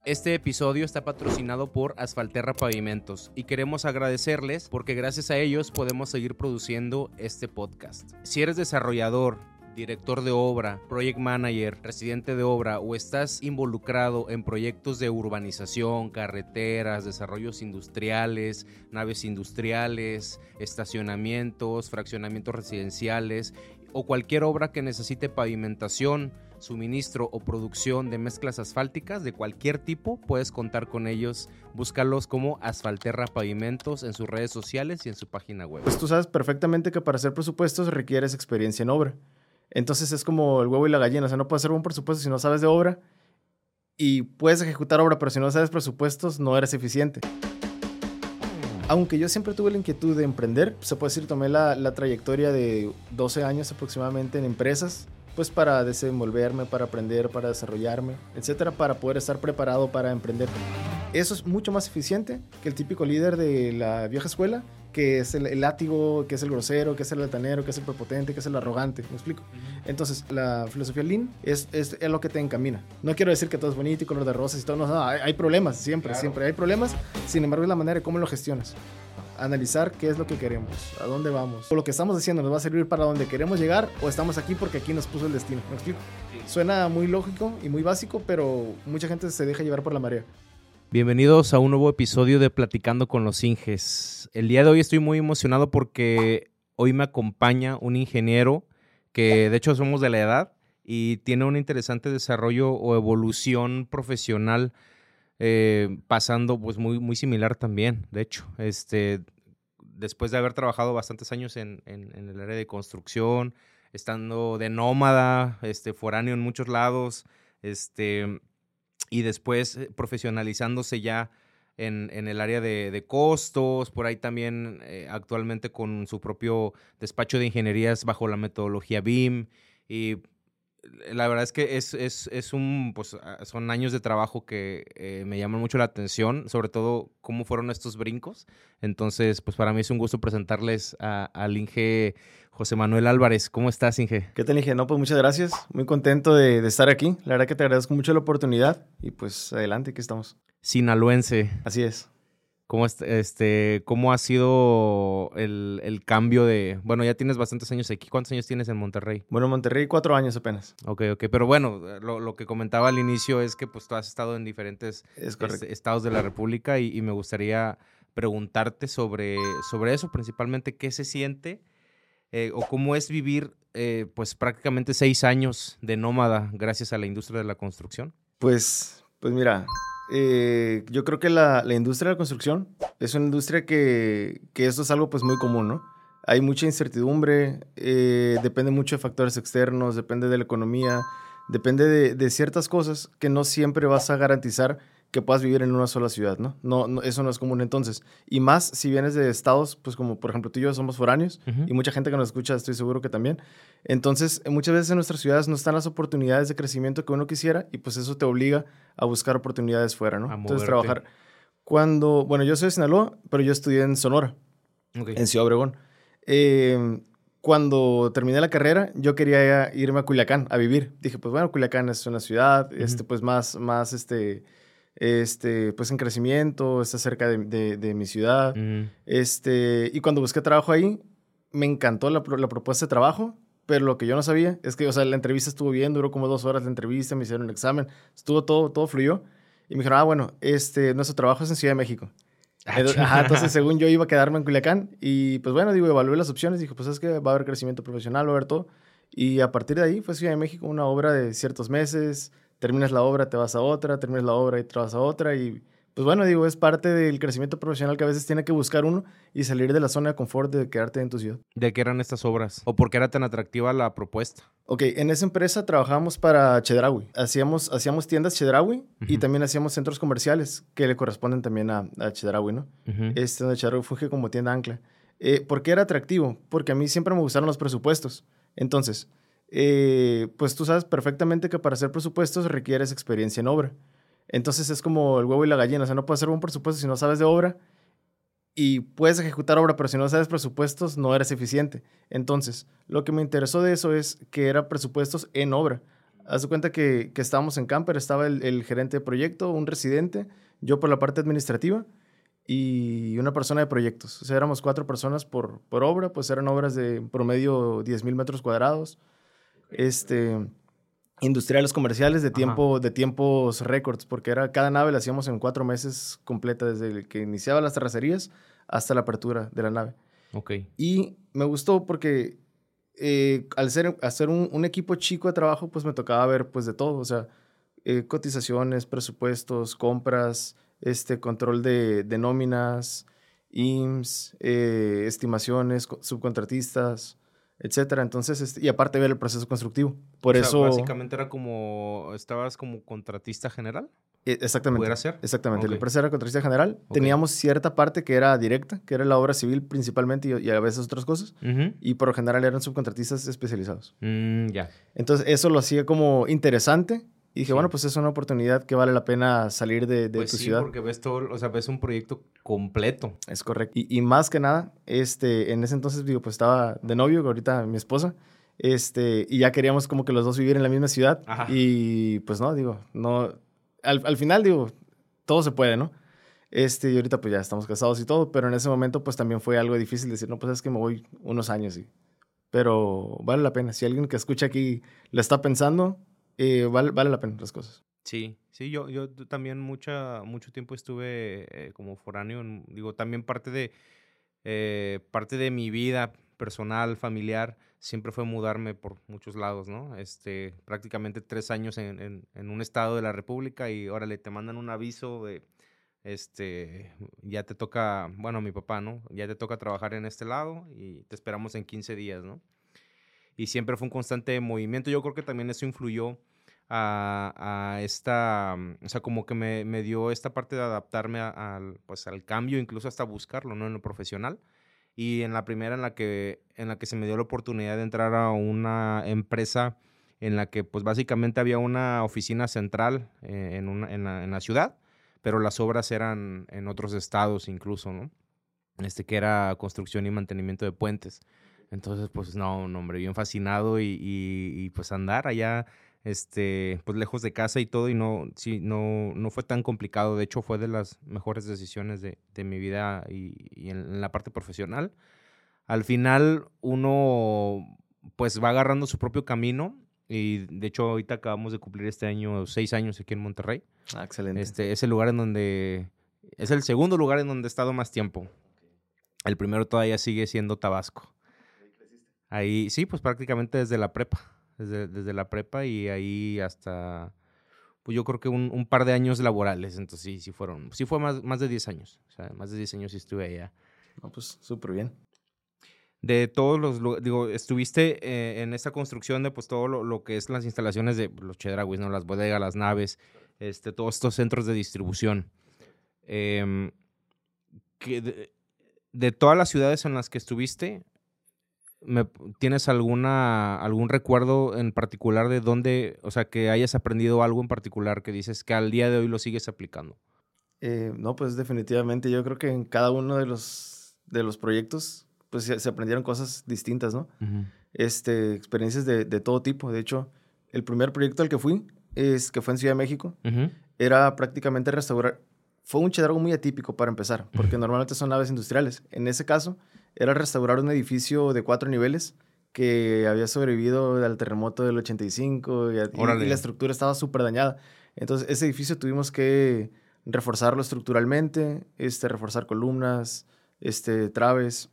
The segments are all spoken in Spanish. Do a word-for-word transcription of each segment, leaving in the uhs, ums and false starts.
Este episodio está patrocinado por Asfalterra Pavimentos y queremos agradecerles porque gracias a ellos podemos seguir produciendo este podcast. Si eres desarrollador, director de obra, project manager, residente de obra o estás involucrado en proyectos de urbanización, carreteras, desarrollos industriales, naves industriales, estacionamientos, fraccionamientos residenciales o cualquier obra que necesite pavimentación, suministro o producción de mezclas asfálticas de cualquier tipo, puedes contar con ellos. Búscalos como Asfalterra Pavimentos en sus redes sociales y en su página web. Pues tú sabes perfectamente que para hacer presupuestos requieres experiencia en obra. Entonces es como el huevo y la gallina, o sea, no puedes hacer un presupuesto si no sabes de obra y puedes ejecutar obra, pero si no sabes presupuestos no eres eficiente. Aunque yo siempre tuve la inquietud de emprender, se puede decir, tomé la, la trayectoria de doce años aproximadamente en empresas, pues para desenvolverme, para aprender, para desarrollarme, etcétera, para poder estar preparado para emprender. Eso es mucho más eficiente que el típico líder de la vieja escuela, que es el, el látigo, que es el grosero, que es el altanero, que es el prepotente, que es el arrogante, ¿me explico? Entonces, la filosofía Lean es, es, es lo que te encamina. No quiero decir que todo es bonito y color de rosas y todo, no, no hay, hay problemas, siempre, claro. siempre hay problemas, sin embargo es la manera de cómo lo gestionas. Analizar qué es lo que queremos, a dónde vamos, o lo que estamos haciendo nos va a servir para donde queremos llegar o estamos aquí porque aquí nos puso el destino, ¿me explico? Sí. Suena muy lógico y muy básico, pero mucha gente se deja llevar por la marea. Bienvenidos a un nuevo episodio de Platicando con los Inges. El día de hoy estoy muy emocionado porque hoy me acompaña un ingeniero que de hecho somos de la edad y tiene un interesante desarrollo o evolución profesional, eh, pasando pues muy, muy similar también, de hecho. Este, después de haber trabajado bastantes años en, en, en el área de construcción, estando de nómada, este, foráneo en muchos lados, este... y después profesionalizándose ya en, en el área de, de costos, por ahí también eh, actualmente con su propio despacho de ingenierías bajo la metodología B I M, y la verdad es que es, es, es un, pues, son años de trabajo que eh, me llaman mucho la atención, sobre todo cómo fueron estos brincos. Entonces, pues para mí es un gusto presentarles a, al Inge José Manuel Álvarez. ¿Cómo estás, Inge? ¿Qué tal, Inge? No, pues muchas gracias. Muy contento de, de estar aquí. La verdad que te agradezco mucho la oportunidad y pues adelante, aquí estamos. Sinaloense. Así es. ¿Cómo, este, cómo ha sido el, el cambio de...? Bueno, ya tienes bastantes años aquí. ¿Cuántos años tienes en Monterrey? Bueno, en Monterrey cuatro años apenas. Ok, ok. Pero bueno, lo, lo que comentaba al inicio es que pues tú has estado en diferentes este, estados de la República y, y me gustaría preguntarte sobre, sobre eso, principalmente qué se siente eh, o cómo es vivir eh, pues prácticamente seis años de nómada gracias a la industria de la construcción. Pues, pues mira... Eh, yo creo que la, la industria de la construcción es una industria que, que esto es algo pues muy común, ¿no? Hay mucha incertidumbre, eh, depende mucho de factores externos, depende de la economía, depende de, de ciertas cosas que no siempre vas a garantizar que puedas vivir en una sola ciudad, ¿no? No, no eso no es común entonces. Y más si vienes de estados, pues como por ejemplo tú y yo somos foráneos, uh-huh. y mucha gente que nos escucha estoy seguro que también. Entonces, muchas veces en nuestras ciudades no están las oportunidades de crecimiento que uno quisiera y pues eso te obliga a buscar oportunidades fuera, ¿no? A Entonces, moverte. trabajar. Cuando, bueno, yo soy de Sinaloa, pero yo estudié en Sonora, okay. en Ciudad Obregón. Eh, Cuando terminé la carrera, yo quería irme a Culiacán a vivir. Dije, pues bueno, Culiacán es una ciudad, uh-huh. este, pues más, más, este... Este, pues en crecimiento, está cerca de, de, de mi ciudad. Mm. Este, y cuando busqué trabajo ahí, me encantó la, la propuesta de trabajo, pero lo que yo no sabía es que, o sea, la entrevista estuvo bien, duró como dos horas la entrevista, me hicieron el examen, estuvo todo, todo fluyó. Y me dijeron, ah, bueno, este, nuestro trabajo es en Ciudad de México. Ah, entonces, ajá, entonces, según yo iba a quedarme en Culiacán, y pues bueno, digo, evalué las opciones, dije, pues es que va a haber crecimiento profesional, va a haber todo. Y a partir de ahí fue Ciudad de México, una obra de ciertos meses. Terminas la obra, te vas a otra, terminas la obra y te vas a otra. Y pues bueno, digo, es parte del crecimiento profesional que a veces tiene que buscar uno y salir de la zona de confort de quedarte en tu ciudad. ¿De qué eran estas obras? ¿O por qué era tan atractiva la propuesta? Ok, en esa empresa trabajábamos para Chedraui. Hacíamos, hacíamos tiendas Chedraui uh-huh. y también hacíamos centros comerciales que le corresponden también a, a Chedraui, ¿no? Uh-huh. Este donde Chedraui funge como tienda ancla. Eh, ¿Por qué era atractivo? Porque a mí siempre me gustaron los presupuestos. Entonces... Eh, pues tú sabes perfectamente que para hacer presupuestos requieres experiencia en obra. Entonces es como el huevo y la gallina, o sea, no puedes hacer un presupuesto si no sabes de obra y puedes ejecutar obra, pero si no sabes presupuestos no eres eficiente. Entonces, lo que me interesó de eso es que era presupuestos en obra. Haz de cuenta que, que estábamos en camper, estaba el, el gerente de proyecto, un residente, yo por la parte administrativa y una persona de proyectos. O sea, éramos cuatro personas por, por obra, pues eran obras de promedio diez mil metros cuadrados. Este, industriales comerciales de, tiempo, de tiempos récords, porque era, cada nave la hacíamos en cuatro meses completa, desde el que iniciaba las terracerías hasta la apertura de la nave. Ok. Y me gustó porque eh, al ser, hacer un, un equipo chico de trabajo, pues me tocaba ver pues de todo, o sea, eh, cotizaciones, presupuestos, compras, este, control de, de nóminas, I M S S, eh, estimaciones, subcontratistas, etcétera. Entonces, este, y aparte ver el proceso constructivo. Por o sea, eso... básicamente era como, estabas como contratista general. Eh, exactamente. ¿Pudiera ser? Exactamente. Okay. La empresa era contratista general. Okay. Teníamos cierta parte que era directa, que era la obra civil principalmente y, y a veces otras cosas. Uh-huh. Y por lo general eran subcontratistas especializados. Mm, ya. Yeah. Entonces, eso lo hacía como interesante. Y dije, sí. bueno, pues es una oportunidad que vale la pena salir de, de pues tu sí, ciudad. Porque ves todo, o sea, ves un proyecto completo. Es correcto. Y, y más que nada, este, en ese entonces, digo, pues estaba de novio, ahorita mi esposa, este, y ya queríamos como que los dos vivir en la misma ciudad. Ajá. Y pues no, digo, no, al, al final, digo, todo se puede, ¿no? Este, y ahorita pues ya estamos casados y todo, pero en ese momento pues también fue algo difícil decir, no, pues es que me voy unos años, y, pero vale la pena. Si alguien que escucha aquí lo está pensando, eh, vale, vale la pena las cosas. Sí, sí, yo, yo también mucha, mucho tiempo estuve eh, como foráneo, en, digo, también parte de, eh, parte de mi vida personal, familiar, siempre fue mudarme por muchos lados, ¿no? Este, prácticamente tres años en, en, en un estado de la República y órale, te mandan un aviso de, este, ya te toca, bueno, mi papá, ¿no? Ya te toca trabajar en este lado y te esperamos en quince días, ¿no? Y siempre fue un constante movimiento. Yo creo que también eso influyó a, a esta, o sea, como que me, me dio esta parte de adaptarme a, a, pues, al cambio, incluso hasta buscarlo, ¿no? En lo profesional. Y en la primera en la que, en la que se me dio la oportunidad de entrar a una empresa en la que, pues, básicamente había una oficina central eh, en, una, en, la, en la ciudad, pero las obras eran en otros estados incluso, ¿no? Este que era construcción y mantenimiento de puentes. Entonces, pues, no, no hombre, bien fascinado y, y, y pues andar allá, este, pues, lejos de casa y todo, y no, sí, no, no fue tan complicado. De hecho, fue de las mejores decisiones de, de mi vida y, y en, en la parte profesional. Al final, uno, pues, va agarrando su propio camino y, de hecho, ahorita acabamos de cumplir este año seis años aquí en Monterrey. Ah, excelente. Este, es el lugar en donde, es el segundo lugar en donde he estado más tiempo. El primero todavía sigue siendo Tabasco. Ahí, sí, pues prácticamente desde la prepa, desde, desde la prepa y ahí hasta, pues yo creo que un, un par de años laborales, entonces sí, sí fueron, sí fue más, más de diez años, o sea, más de diez años sí estuve allá. No, pues súper bien. De todos los, digo, estuviste eh, en esta construcción de pues todo lo, lo que es las instalaciones de los Chedrauis, ¿no? Las bodegas, las naves, este, todos estos centros de distribución. Eh, que de, de todas las ciudades en las que estuviste, Me, ¿tienes alguna algún recuerdo en particular de dónde, o sea, que hayas aprendido algo en particular que dices que al día de hoy lo sigues aplicando? Eh, no, pues definitivamente yo creo que en cada uno de los, de los proyectos pues se, se aprendieron cosas distintas, ¿no? Uh-huh. Este, experiencias de, de todo tipo. De hecho, el primer proyecto al que fui, es, que fue en Ciudad de México, uh-huh. era prácticamente restaurar. Fue un chedraui muy atípico para empezar, porque uh-huh. normalmente son naves industriales. En ese caso, era restaurar un edificio de cuatro niveles que había sobrevivido al terremoto del ochenta y cinco y, y, y la estructura estaba súper dañada. Entonces, ese edificio tuvimos que reforzarlo estructuralmente, este, reforzar columnas, este, traves.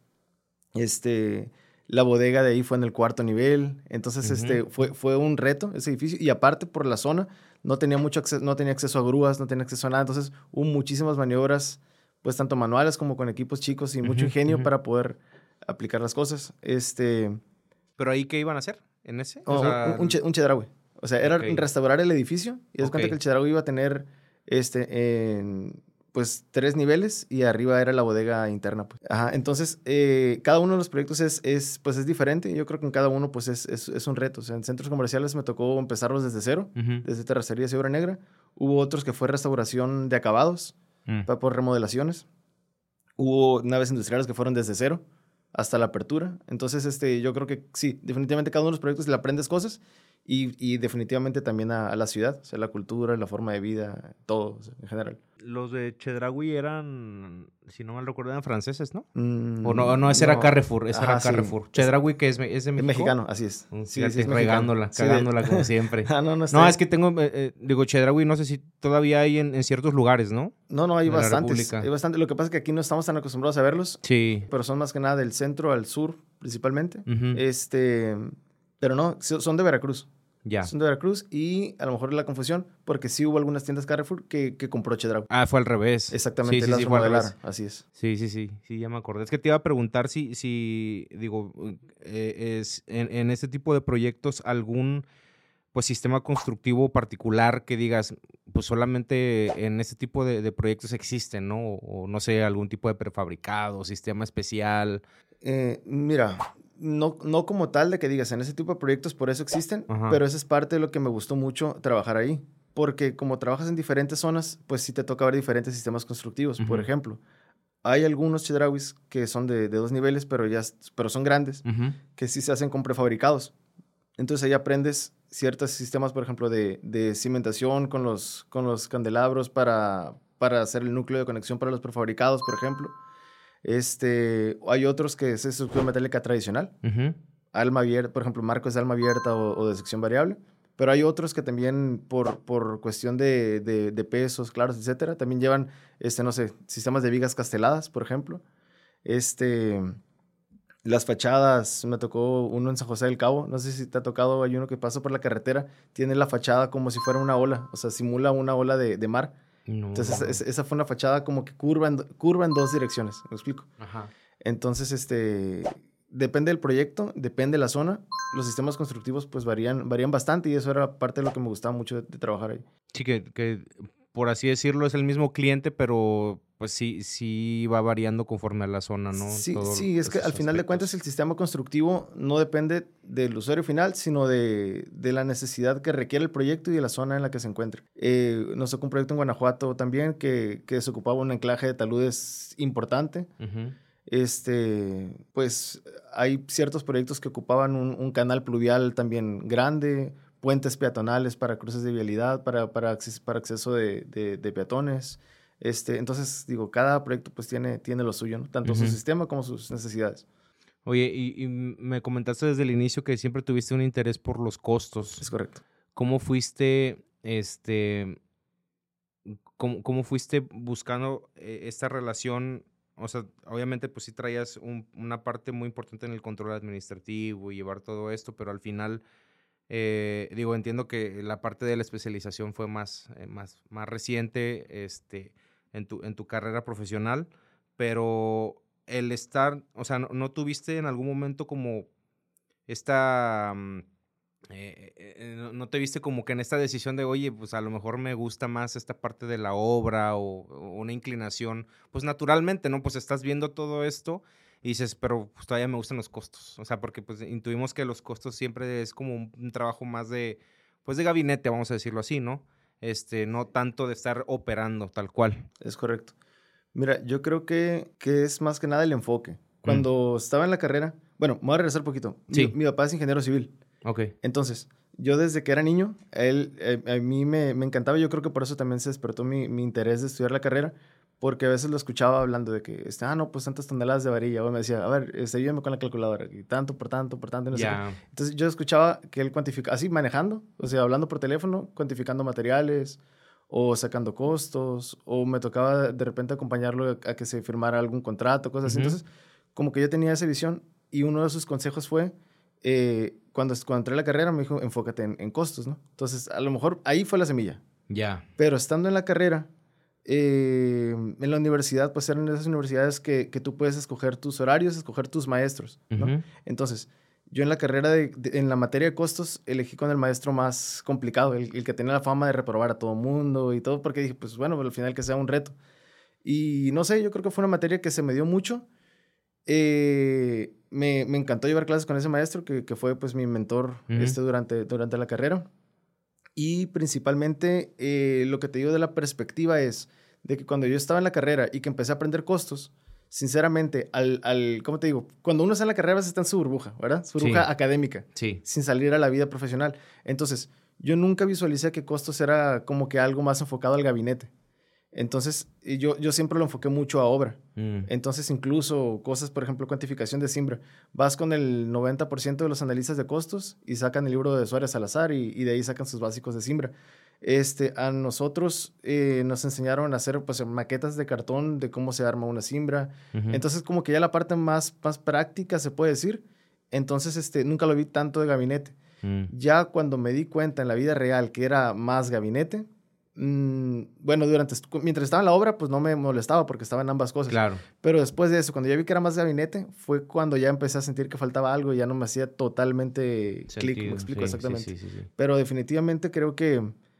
Este, la bodega de ahí fue en el cuarto nivel. Entonces, uh-huh. este, fue, fue un reto ese edificio. Y aparte, por la zona, no tenía, mucho acceso, no tenía acceso a grúas, no tenía acceso a nada. Entonces, hubo muchísimas maniobras, pues tanto manuales como con equipos chicos y uh-huh, mucho ingenio uh-huh. para poder aplicar las cosas. Este, ¿Pero ahí qué iban a hacer en ese? Oh, o sea, un, un, un chedraui. O sea, era okay. restaurar el edificio y das okay. cuenta que el chedraui iba a tener este, en, pues tres niveles y arriba era la bodega interna. Pues. Ajá, entonces, eh, cada uno de los proyectos es, es, pues es diferente. Yo creo que en cada uno pues es, es, es un reto. O sea, en centros comerciales me tocó empezarlos desde cero, uh-huh. desde terracerías y obra negra. Hubo otros que fue restauración de acabados, uh-huh. para por remodelaciones. Hubo naves industriales que fueron desde cero hasta la apertura. Entonces, este, yo creo que sí, definitivamente cada uno de los proyectos le aprendes cosas Y, y definitivamente también a, a la ciudad, o sea, la cultura, la forma de vida, todo, o sea, en general. Los de Chedraui eran, si no mal recuerdo, eran franceses, ¿no? Mm, O no, no, ese era no. Carrefour, ese Ajá, era sí. Carrefour. Es, Chedraui, que es, es de es México. mexicano, así es. Mm, Sí, Fíjate, sí, es mexicano. regándola, Sí, de- cagándola como siempre. ah, no, no está No, bien. es que tengo, eh, eh, digo, Chedraui, no sé si todavía hay en, en ciertos lugares, ¿no? No, no, hay De la bastantes. República. Hay bastante. Lo que pasa es que aquí no estamos tan acostumbrados a verlos, Sí. pero son más que nada del centro al sur, principalmente. Ujú. Este, pero no, so- son de Veracruz. Ya. Son de Veracruz y a lo mejor es la confusión, porque sí hubo algunas tiendas Carrefour que, que compró Chedraui. Ah, fue al revés. Exactamente, Sí, sí, las sí, fue al remodelaron, revés. así es. Sí, sí, sí, sí, ya me acordé. Es que te iba a preguntar si, si digo, eh, es en, en este tipo de proyectos algún pues sistema constructivo particular que digas, pues solamente en este tipo de, de proyectos existen, ¿no? O, o no sé, algún tipo de prefabricado, sistema especial. Eh, mira, no, no como tal de que digas, en ese tipo de proyectos por eso existen, Ajá. pero eso es parte de lo que me gustó mucho trabajar ahí. Porque como trabajas en diferentes zonas, pues sí te toca ver diferentes sistemas constructivos. Por Ujú. ejemplo, hay algunos chedrauis que son de, de dos niveles, pero, ya, pero son grandes, Ujú. que sí se hacen con prefabricados. Entonces ahí aprendes ciertos sistemas, por ejemplo, de, de cimentación con los, con los candelabros para, para hacer el núcleo de conexión para los prefabricados, por ejemplo. Este, hay otros que es estructura metálica tradicional, Ujú. alma abierta, por ejemplo, marcos de alma abierta o, o de sección variable. Pero hay otros que también, por, por cuestión de, de, de pesos, claros, etcétera, también llevan, este, no sé, sistemas de vigas casteladas, por ejemplo. Este, las fachadas, me tocó uno en San José del Cabo, no sé si te ha tocado, hay uno que pasa por la carretera, tiene la fachada como si fuera una ola, o sea, simula una ola de, de mar. No. Entonces, es- esa fue una fachada como que curva en, do- curva en dos direcciones, ¿me explico? Ajá. Entonces, este, depende del proyecto, depende de la zona, los sistemas constructivos pues varían, varían bastante y eso era parte de lo que me gustaba mucho de, de trabajar ahí. Sí, que, que por así decirlo es el mismo cliente, pero pues sí, sí va variando conforme a la zona, ¿no? Sí, Todo sí, es que esos al final de aspectos. cuentas el sistema constructivo no depende del usuario final, sino de, de la necesidad que requiere el proyecto y de la zona en la que se encuentre. Eh, nos tocó un proyecto en Guanajuato también que, que se ocupaba un anclaje de taludes importante. Ujú. Este, pues hay ciertos proyectos que ocupaban un, un canal pluvial también grande, puentes peatonales para cruces de vialidad, para, para, acceso, para acceso de, de, de peatones. Este, entonces, digo, cada proyecto pues tiene, tiene lo suyo, ¿no? Tanto su Ujú. sistema como sus necesidades. Oye, y, y me comentaste desde el inicio que siempre tuviste un interés por los costos. Es correcto. ¿Cómo fuiste, este, cómo, cómo fuiste buscando eh, esta relación? O sea, obviamente pues sí traías un- una parte muy importante en el control administrativo y llevar todo esto, pero al final, eh, digo, entiendo que la parte de la especialización fue más, eh, más, más reciente, este, en tu, en tu carrera profesional, pero el estar, o sea, ¿no, no tuviste en algún momento como esta, mm, eh, eh, eh, no, no te viste como que en esta decisión de, oye, pues a lo mejor me gusta más esta parte de la obra o, o una inclinación, pues naturalmente, ¿no? Pues estás viendo todo esto y dices, pero pues todavía me gustan los costos, o sea, porque pues intuimos que los costos siempre es como un, un trabajo más de, pues de gabinete, vamos a decirlo así, ¿no? Este, no tanto de estar operando tal cual. Es correcto. Mira, yo creo que, que es más que nada el enfoque. Mm. Cuando estaba en la carrera, bueno, me voy a regresar un poquito. Mi, Sí. mi papá es ingeniero civil. Ok. Entonces, yo desde que era niño, a él, eh, a mí me, me encantaba, yo creo que por eso también se despertó mi, mi interés de estudiar la carrera, porque a veces lo escuchaba hablando de que, este, ah, no, pues tantas toneladas de varilla, o me decía, a ver, este, ayúdame con la calculadora, y tanto por tanto, por tanto, y no sé qué. Ya. Entonces yo escuchaba que él cuantificaba, así manejando, o sea, hablando por teléfono, cuantificando materiales, o sacando costos, o me tocaba de repente acompañarlo a, a que se firmara algún contrato, cosas así. Ujú. Entonces, como que yo tenía esa visión, y uno de sus consejos fue, eh, cuando, cuando entré a la carrera me dijo, enfócate en, en costos, ¿no? Entonces, a lo mejor ahí fue la semilla. Ya. Pero estando en la carrera, eh, en la universidad, pues eran esas universidades que, que tú puedes escoger tus horarios, escoger tus maestros, ¿no? Ujú. Entonces, yo en la carrera, de, de- en la materia de costos, elegí con el maestro más complicado, el, el que tenía la fama de reprobar a todo mundo y todo, porque dije, pues bueno, al final que sea un reto. Y no sé, yo creo que fue una materia que se me dio mucho. Eh, me, me encantó llevar clases con ese maestro, que, que fue pues mi mentor Ujú. este, durante, durante la carrera. Y principalmente eh, lo que te digo de la perspectiva es de que cuando yo estaba en la carrera y que empecé a aprender costos, sinceramente, al, al, ¿cómo te digo? Cuando uno está en la carrera, a veces está en su burbuja, ¿verdad? Su burbuja Sí. académica, Sí. sin salir a la vida profesional. Entonces, yo nunca visualicé que costos era como que algo más enfocado al gabinete. Entonces, yo, yo siempre lo enfoqué mucho a obra. Mm. Entonces, incluso cosas, por ejemplo, cuantificación de Zimbra. Vas con el noventa por ciento de los analistas de costos y sacan el libro de Suárez Salazar y, y de ahí sacan sus básicos de Zimbra. Este, a nosotros eh, nos enseñaron a hacer pues, maquetas de cartón de cómo se arma una Zimbra. Uh-huh. Entonces, como que ya la parte más, más práctica, se puede decir. Entonces, este, nunca lo vi tanto de gabinete. Mm. Ya cuando me di cuenta en la vida real que era más gabinete, mmm, bueno, durante, mientras estaba en la obra, pues no me molestaba porque estaba en ambas cosas. Claro. Pero después de eso, cuando ya vi que era más gabinete, fue cuando ya empecé a sentir que faltaba algo y ya no me hacía totalmente clic, me explico sí, exactamente. Sí, sí, sí, sí. Pero definitivamente creo que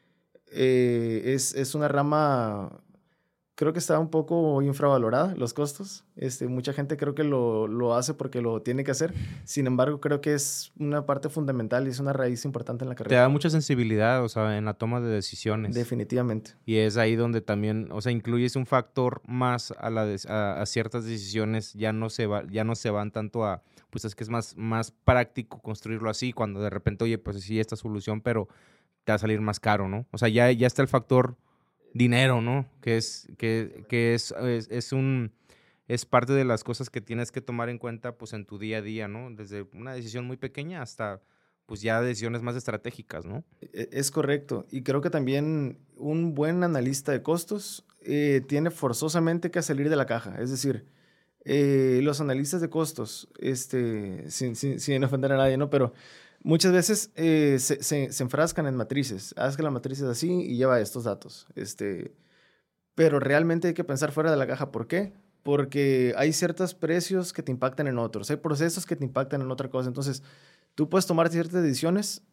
eh, es, es una rama, creo que está un poco infravalorada, los costos. Este, mucha gente creo que lo, lo hace porque lo tiene que hacer. Sin embargo, creo que es una parte fundamental y es una raíz importante en la carrera. Te da mucha sensibilidad, o sea, en la toma de decisiones. Definitivamente. Y es ahí donde también, o sea, incluyes un factor más a, la de, a, a ciertas decisiones. Ya no se va, ya no se van tanto a, pues es que es más, más práctico construirlo así, cuando de repente, oye, pues sí, esta solución, pero te va a salir más caro, ¿no? O sea, ya, ya está el factor dinero, ¿no? Que es, que, que es, es, es un, es parte de las cosas que tienes que tomar en cuenta, pues, en tu día a día, ¿no? Desde una decisión muy pequeña hasta, pues, ya decisiones más estratégicas, ¿no? Es correcto. Y creo que también un buen analista de costos eh, tiene forzosamente que salir de la caja. Es decir, eh, los analistas de costos, este, sin, sin, sin ofender a nadie, ¿no? Pero muchas veces eh, se, se, se enfrascan en matrices. Haz que la matriz es así y lleva estos datos. Este, pero realmente hay que pensar fuera de la caja. ¿Por qué? Porque hay ciertos precios que te impactan en otros. Hay procesos que te impactan en otra cosa. Entonces, tú puedes tomar ciertas decisiones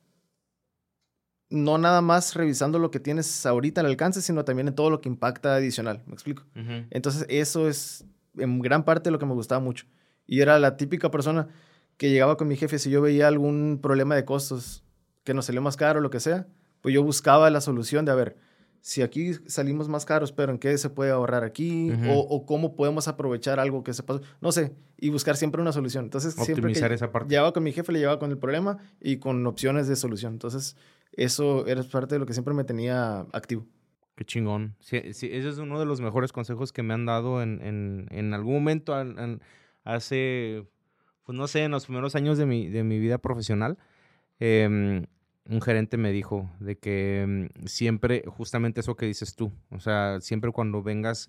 no nada más revisando lo que tienes ahorita al alcance, sino también en todo lo que impacta adicional. ¿Me explico? Uh-huh. Entonces, eso es en gran parte lo que me gustaba mucho. Y era la típica persona que llegaba con mi jefe, si yo veía algún problema de costos que nos salió más caro o lo que sea, pues yo buscaba la solución de, a ver, si aquí salimos más caros, pero ¿en qué se puede ahorrar aquí? Uh-huh. o, o cómo podemos aprovechar algo que se pasó. No sé, y buscar siempre una solución. Entonces, optimizar siempre que esa parte. Llevaba con mi jefe, le llevaba con el problema y con opciones de solución. Entonces, eso era parte de lo que siempre me tenía activo. Qué chingón. Sí, sí, ese es uno de los mejores consejos que me han dado en, en, en algún momento, en, en, hace, pues no sé, en los primeros años de mi, de mi vida profesional. Eh, un gerente me dijo de que um, siempre, justamente eso que dices tú, o sea, siempre cuando vengas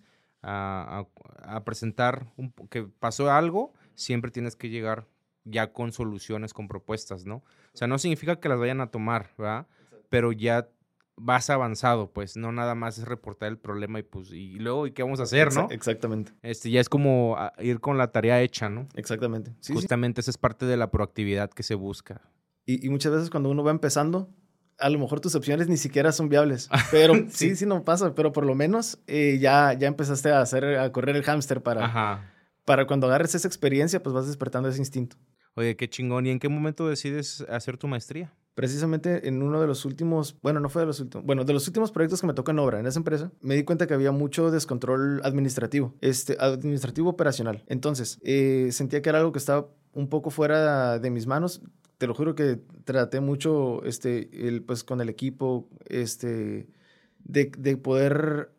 a, a, a presentar un, que pasó algo, siempre tienes que llegar ya con soluciones, con propuestas, ¿no? O sea, no significa que las vayan a tomar, ¿verdad? Pero ya vas avanzado, pues, no nada más es reportar el problema y pues, y luego, ¿y qué vamos a hacer, no? Exactamente. Este, ya es como ir con la tarea hecha, ¿no? Exactamente. Sí, Justamente sí. Esa es parte de la proactividad que se busca. Y, y muchas veces cuando uno va empezando, a lo mejor tus opciones ni siquiera son viables. Pero sí, sí, sí, no pasa. Pero por lo menos eh, ya, ya empezaste a hacer, a correr el hámster para, Ajá. para cuando agarres esa experiencia, pues vas despertando ese instinto. Oye, qué chingón. ¿Y en qué momento decides hacer tu maestría? Precisamente en uno de los últimos, bueno, no fue de los últimos, bueno, de los últimos proyectos que me tocó en obra en esa empresa, me di cuenta que había mucho descontrol administrativo, este, administrativo operacional. Entonces, eh, sentía que era algo que estaba un poco fuera de mis manos. Te lo juro que traté mucho, este, el, pues, con el equipo, este, de, de poder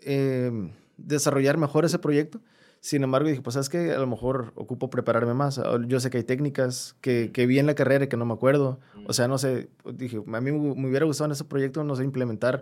eh, desarrollar mejor ese proyecto. Sin embargo, dije, pues, ¿sabes qué? A lo mejor ocupo prepararme más. Yo sé que hay técnicas que, que vi en la carrera y que no me acuerdo. O sea, no sé, dije, a mí me hubiera gustado en ese proyecto, no sé, implementar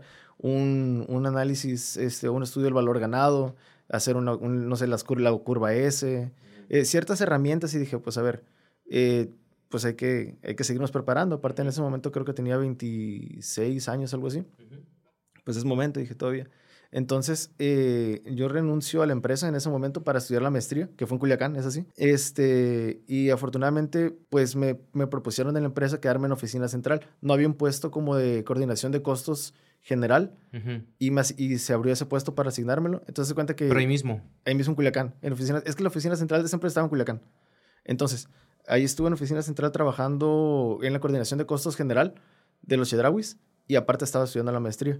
un, un análisis, este, un estudio del valor ganado, hacer una, un, no sé, las cur la curva S, eh, ciertas herramientas. Y dije, pues, a ver, eh, pues hay que, hay que seguirnos preparando. Aparte, en ese momento creo que tenía veintiséis años, algo así. Pues es momento, dije, todavía. Entonces, eh, yo renuncio a la empresa en ese momento para estudiar la maestría, que fue en Culiacán, es así. Este, y afortunadamente, pues me, me propusieron en la empresa quedarme en oficina central. No había un puesto como de coordinación de costos general, uh-huh. y, más, y se abrió ese puesto para asignármelo. Entonces, se cuenta que... Pero ahí mismo. Ahí mismo en Culiacán. En oficina, es que la oficina central de esa empresa estaba en Culiacán. Entonces, ahí estuve en oficina central trabajando en la coordinación de costos general de los Chedrauis, y aparte estaba estudiando la maestría.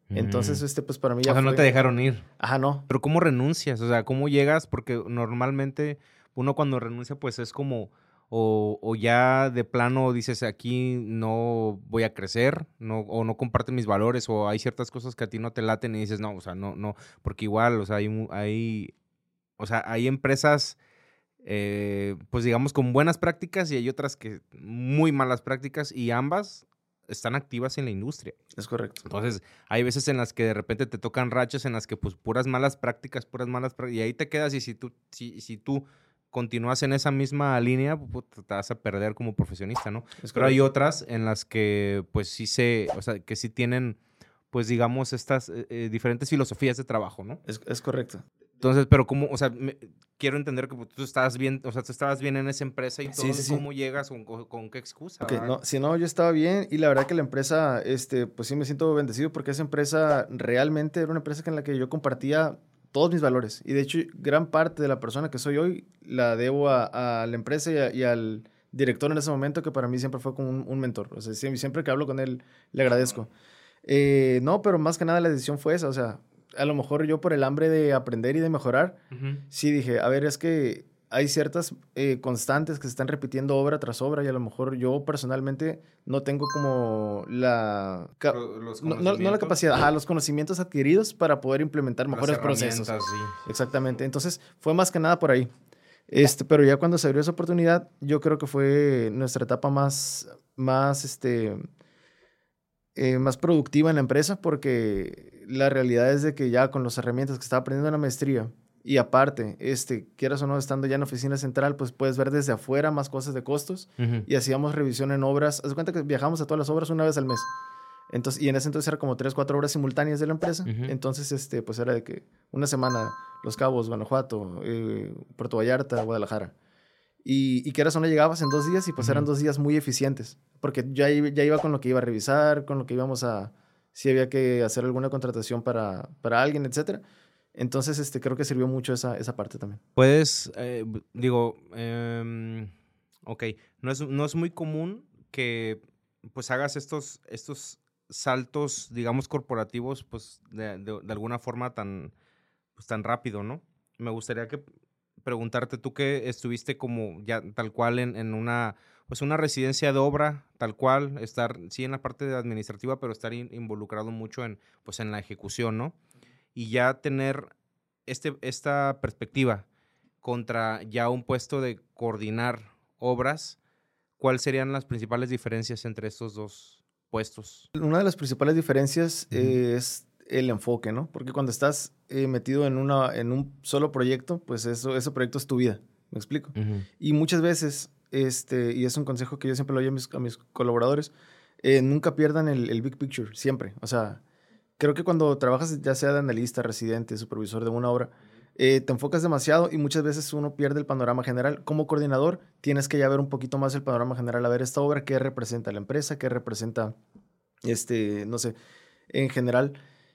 Entonces, este, pues para mí O ya sea, no fue... te dejaron ir. Ajá, no. Pero ¿cómo renuncias? O sea, ¿cómo llegas? Porque normalmente uno cuando renuncia, pues es como, o, o ya de plano dices, aquí no voy a crecer, no, o no comparten mis valores, o hay ciertas cosas que a ti no te laten y dices, no, o sea, no, no, porque igual, o sea, hay, mu- hay, o sea, hay empresas, eh, pues digamos, con buenas prácticas y hay otras que muy malas prácticas y ambas están activas en la industria. Es correcto. Entonces, hay veces en las que de repente te tocan rachas en las que pues puras malas prácticas, puras malas prácticas, y ahí te quedas y si tú, si, si tú continúas en esa misma línea, pues, te vas a perder como profesionista, ¿no? Es Pero hay correcto. otras en las que pues sí se, o sea, que sí tienen, pues digamos, estas eh, eh, diferentes filosofías de trabajo, ¿no? Es, es correcto. Entonces, pero cómo, o sea, me- quiero entender que pues, tú estabas bien, o sea, tú estabas bien en esa empresa y todo, Sí, sí, sí. ¿cómo llegas, con, con- con qué excusa? Ok, ¿verdad? no, si no, yo estaba bien y la verdad que la empresa, este, pues sí me siento bendecido porque esa empresa realmente era una empresa en la que yo compartía todos mis valores y de hecho gran parte de la persona que soy hoy la debo a, a la empresa y, a- y al director en ese momento que para mí siempre fue como un, un mentor, o sea, siempre, siempre que hablo con él le agradezco. Eh, no, pero más que nada la decisión fue esa, o sea, a lo mejor yo por el hambre de aprender y de mejorar, Ujú. sí dije, a ver, es que hay ciertas eh, constantes que se están repitiendo obra tras obra y a lo mejor yo personalmente no tengo como la... ca- Lo- Los no, no- no la conocimientos, capacidad, ajá, los conocimientos adquiridos para poder implementar las mejores procesos. herramientas, sí. Exactamente. Entonces, fue más que nada por ahí. Este, pero ya cuando se abrió esa oportunidad, yo creo que fue nuestra etapa más, más, este, eh, más productiva en la empresa porque la realidad es de que ya con las herramientas que estaba aprendiendo en la maestría y aparte, este, quieras o no, estando ya en oficina central, pues puedes ver desde afuera más cosas de costos Ujú. y hacíamos revisión en obras. Haz de cuenta que viajamos a todas las obras una vez al mes. Entonces, y en ese entonces era como tres, cuatro obras simultáneas de la empresa. Ujú. Entonces, este, pues era de que una semana Los Cabos, Guanajuato, eh, Puerto Vallarta, Guadalajara. Y, y quieras o no llegabas en dos días y pues eran Ujú. dos días muy eficientes. Porque ya, i- ya iba con lo que iba a revisar, con lo que íbamos a... Si había que hacer alguna contratación para, para alguien, etcétera. Entonces, este, creo que sirvió mucho esa, esa parte también. Puedes, eh, b- digo, em, ok, no es, no es muy común que pues hagas estos, estos saltos, digamos, corporativos, pues de, de- de alguna forma tan, pues, tan rápido, ¿no? Me gustaría que preguntarte, tú que estuviste como ya tal cual en, en una, pues una residencia de obra, tal cual, estar, sí, en la parte de administrativa, pero estar in- involucrado mucho en, pues en la ejecución, ¿no? Y ya tener este, esta perspectiva contra ya un puesto de coordinar obras, ¿cuáles serían las principales diferencias entre estos dos puestos? Una de las principales diferencias Ujú. eh, es el enfoque, ¿no? Porque cuando estás eh, metido en, una, en un solo proyecto, pues eso, ese proyecto es tu vida, ¿me explico? Ujú. Y muchas veces, este, y es un consejo que yo siempre le doy a mis, a mis colaboradores, eh, nunca pierdan el, el big picture, siempre. O sea, creo que cuando trabajas ya sea de analista, residente, supervisor de una obra, eh, te enfocas demasiado y muchas veces uno pierde el panorama general. Como coordinador, tienes que ya ver un poquito más el panorama general, a ver esta obra, qué representa la empresa, qué representa, este, no sé, en general.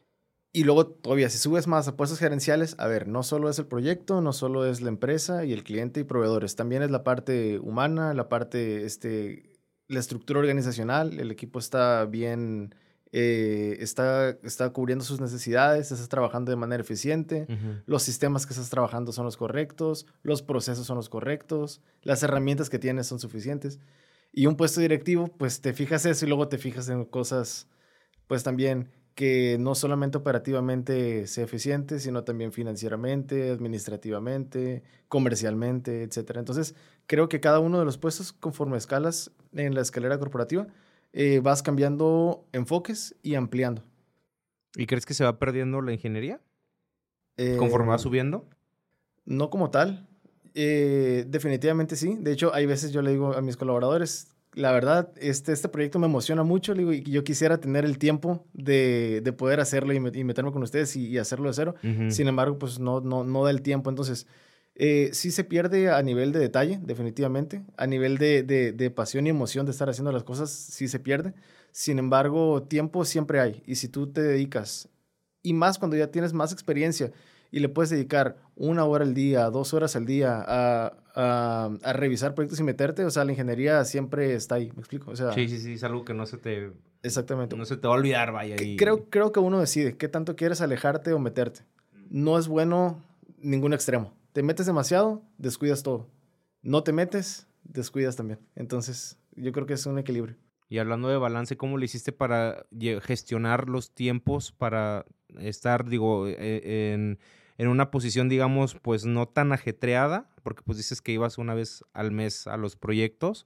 Y luego todavía, si subes más a puestos gerenciales, a ver, no solo es el proyecto, no solo es la empresa y el cliente y proveedores, también es la parte humana, la parte, este, la estructura organizacional, el equipo está bien, eh, está, está cubriendo sus necesidades, estás trabajando de manera eficiente, Ujú. los sistemas que estás trabajando son los correctos, los procesos son los correctos, las herramientas que tienes son suficientes. Y un puesto directivo, pues te fijas eso y luego te fijas en cosas, pues también que no solamente operativamente sea eficiente, sino también financieramente, administrativamente, comercialmente, etcétera. Entonces, creo que cada uno de los puestos, conforme escalas en la escalera corporativa, eh, vas cambiando enfoques y ampliando. ¿Y crees que se va perdiendo la ingeniería Eh, conforme va subiendo? no como tal, eh, definitivamente sí. De hecho, hay veces yo le digo a mis colaboradores, la verdad, este, este proyecto me emociona mucho, le digo, y yo quisiera tener el tiempo de, de poder hacerlo y, met- y meterme con ustedes y, y hacerlo de cero. Ujú. Sin embargo, pues no, no, no da el tiempo. Entonces, eh, sí se pierde a nivel de detalle, definitivamente. A nivel de, de, de pasión y emoción de estar haciendo las cosas, sí se pierde. Sin embargo, tiempo siempre hay. Y si tú te dedicas, y más cuando ya tienes más experiencia, y le puedes dedicar una hora al día, dos horas al día a, a, a revisar proyectos y meterte, o sea, la ingeniería siempre está ahí, ¿me explico? O sea, sí, sí, sí, es algo que no se te... Exactamente. No se te va a olvidar, vaya. Y... Creo, creo que uno decide qué tanto quieres alejarte o meterte. No es bueno ningún extremo. Te metes demasiado, descuidas todo. No te metes, descuidas también. Entonces, yo creo que es un equilibrio. Y hablando de balance, ¿cómo le hiciste para gestionar los tiempos para estar, digo, en, en una posición, digamos, pues no tan ajetreada? Porque pues dices que ibas una vez al mes a los proyectos,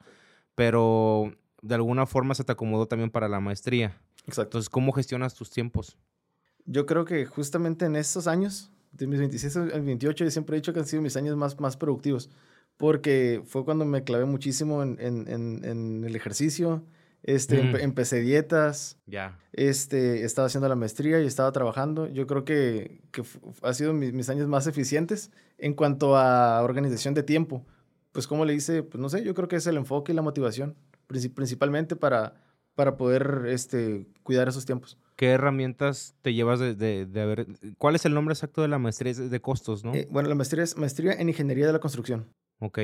pero de alguna forma se te acomodó también para la maestría. Exacto. Entonces, ¿cómo gestionas tus tiempos? Yo creo que justamente en estos años, de mis veintiséis al veintiocho, yo siempre he dicho que han sido mis años más, más productivos, porque fue cuando me clavé muchísimo en, en, en, en el ejercicio. Este, mm. empe- empecé dietas, yeah. este, estaba haciendo la maestría y estaba trabajando. Yo creo que, que f- ha sido mi, mis años más eficientes en cuanto a organización de tiempo. Pues, ¿cómo le hice? Pues, no sé, yo creo que es el enfoque y la motivación, princip- principalmente para, para poder este, cuidar esos tiempos. ¿Qué herramientas te llevas de, de, de haber... ¿Cuál es el nombre exacto de la maestría? Es de costos, ¿no? Eh, bueno, la maestría es maestría en Ingeniería de la Construcción. Ok.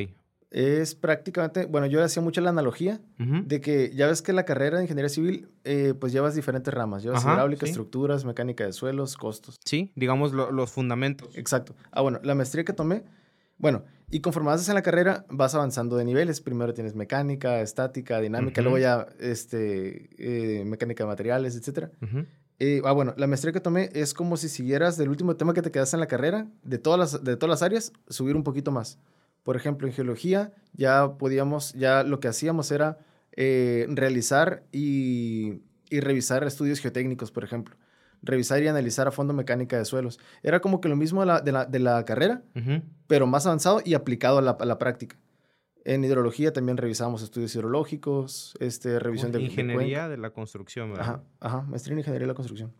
Es prácticamente, bueno, yo hacía mucho la analogía uh-huh. de que ya ves que la carrera de ingeniería civil, eh, pues llevas diferentes ramas. Llevas Ajá, hidráulica, sí. estructuras, mecánica de suelos, costos. Sí, digamos lo, los fundamentos. Exacto. Ah, bueno, la maestría que tomé, bueno, y conforme avanzas en la carrera, vas avanzando de niveles. Primero tienes mecánica, estática, dinámica, uh-huh. luego ya este, eh, mecánica de materiales, etcétera. Uh-huh. Eh, ah, bueno, la maestría que tomé es como si siguieras del último tema que te quedaste en la carrera, de todas las, de todas las áreas, subir un poquito más. Por ejemplo, en geología ya podíamos, ya lo que hacíamos era eh, realizar y, y revisar estudios geotécnicos, por ejemplo. Revisar y analizar a fondo mecánica de suelos. Era como que lo mismo de la, de la, de la carrera, uh-huh. pero más avanzado y aplicado a la, a la práctica. En hidrología también revisábamos estudios hidrológicos, este, revisión de... Ingeniería de, de la construcción, ¿verdad? Ajá, ajá, maestría en Ingeniería de la Construcción.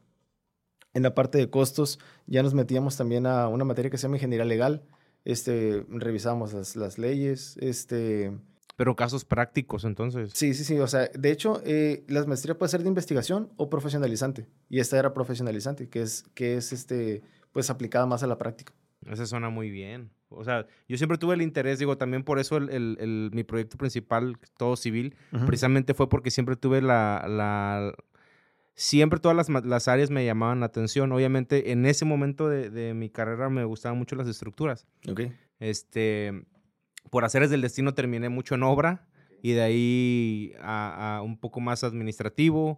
En la parte de costos ya nos metíamos también a una materia que se llama Ingeniería Legal. Este, revisamos las, las leyes, este... Pero casos prácticos, entonces. Sí, sí, sí. O sea, de hecho, eh, las maestrías pueden ser de investigación o profesionalizante. Y esta era profesionalizante, que es, que es este, pues, aplicada más a la práctica. Esa suena muy bien. O sea, yo siempre tuve el interés, digo, también por eso el, el, el, mi proyecto principal, todo civil, uh-huh. precisamente fue porque siempre tuve la... la siempre todas las, las áreas me llamaban la atención. Obviamente, en ese momento de, de mi carrera me gustaban mucho las estructuras. Ok. Este... Por azares del destino terminé mucho en obra y de ahí a, a un poco más administrativo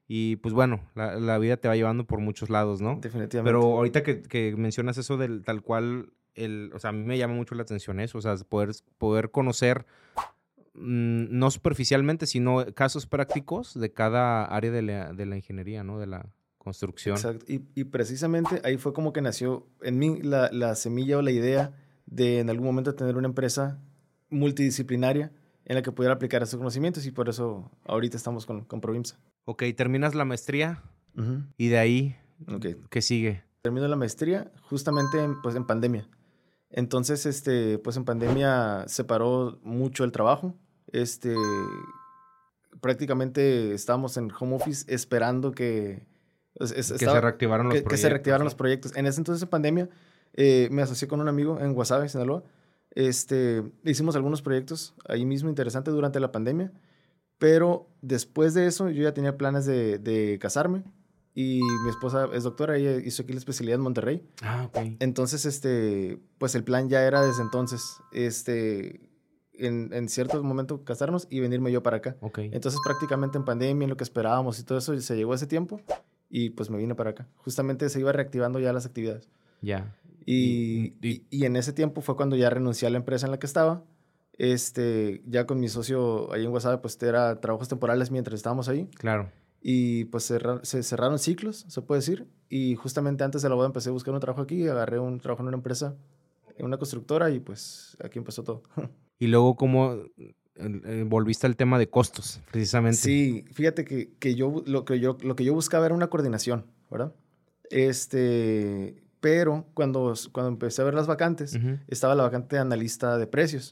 y pues bueno, la, la vida te va llevando por muchos lados, ¿no? Definitivamente. Pero ahorita que, que mencionas eso del tal cual, el, o sea, a mí me llama mucho la atención eso, o sea, poder, poder conocer mmm, no superficialmente, sino casos prácticos de cada área de la, de la ingeniería, ¿no? De la construcción. Exacto. Y, y precisamente ahí fue como que nació en mí la, la semilla o la idea de en algún momento tener una empresa multidisciplinaria en la que pudiera aplicar esos conocimientos y por eso ahorita estamos con, con Provimsa. Ok, terminas la maestría uh-huh. y de ahí, okay. ¿qué sigue? Termino la maestría justamente en, pues, en pandemia. Entonces, este, pues en pandemia se paró mucho el trabajo. Este, prácticamente estábamos en home office esperando que... Es, es, que estaba, se reactivaran los que, proyectos. Que se reactivaran ¿sí? los proyectos. En ese entonces de pandemia eh, me asocié con un amigo en Guasave, Sinaloa. Este, hicimos algunos proyectos ahí mismo interesantes durante la pandemia, pero después de eso yo ya tenía planes de, de casarme y mi esposa es doctora, ella hizo aquí la especialidad en Monterrey. Ah, ok. Entonces, este, pues el plan ya era desde entonces, este, en, en cierto momento casarnos y venirme yo para acá. Okay. Entonces prácticamente en pandemia, en lo que esperábamos y todo eso, se llegó ese tiempo y pues me vine para acá. Justamente se iba reactivando ya las actividades. Ya. Yeah. Y, y, y, y en ese tiempo fue cuando ya renuncié a la empresa en la que estaba. Este, ya con mi socio ahí en Guasave, pues era trabajos temporales mientras estábamos ahí. Claro. Y pues cerrar, se cerraron ciclos, se puede decir. Y justamente antes de la boda empecé a buscar un trabajo aquí. Agarré un trabajo en una empresa, en una constructora y pues aquí empezó todo. Y luego, ¿cómo eh, volviste al tema de costos, precisamente? Sí, fíjate que, que, yo, lo que yo lo que yo buscaba era una coordinación, ¿verdad? Este... Pero cuando, cuando empecé a ver las vacantes, uh-huh. estaba la vacante de analista de precios.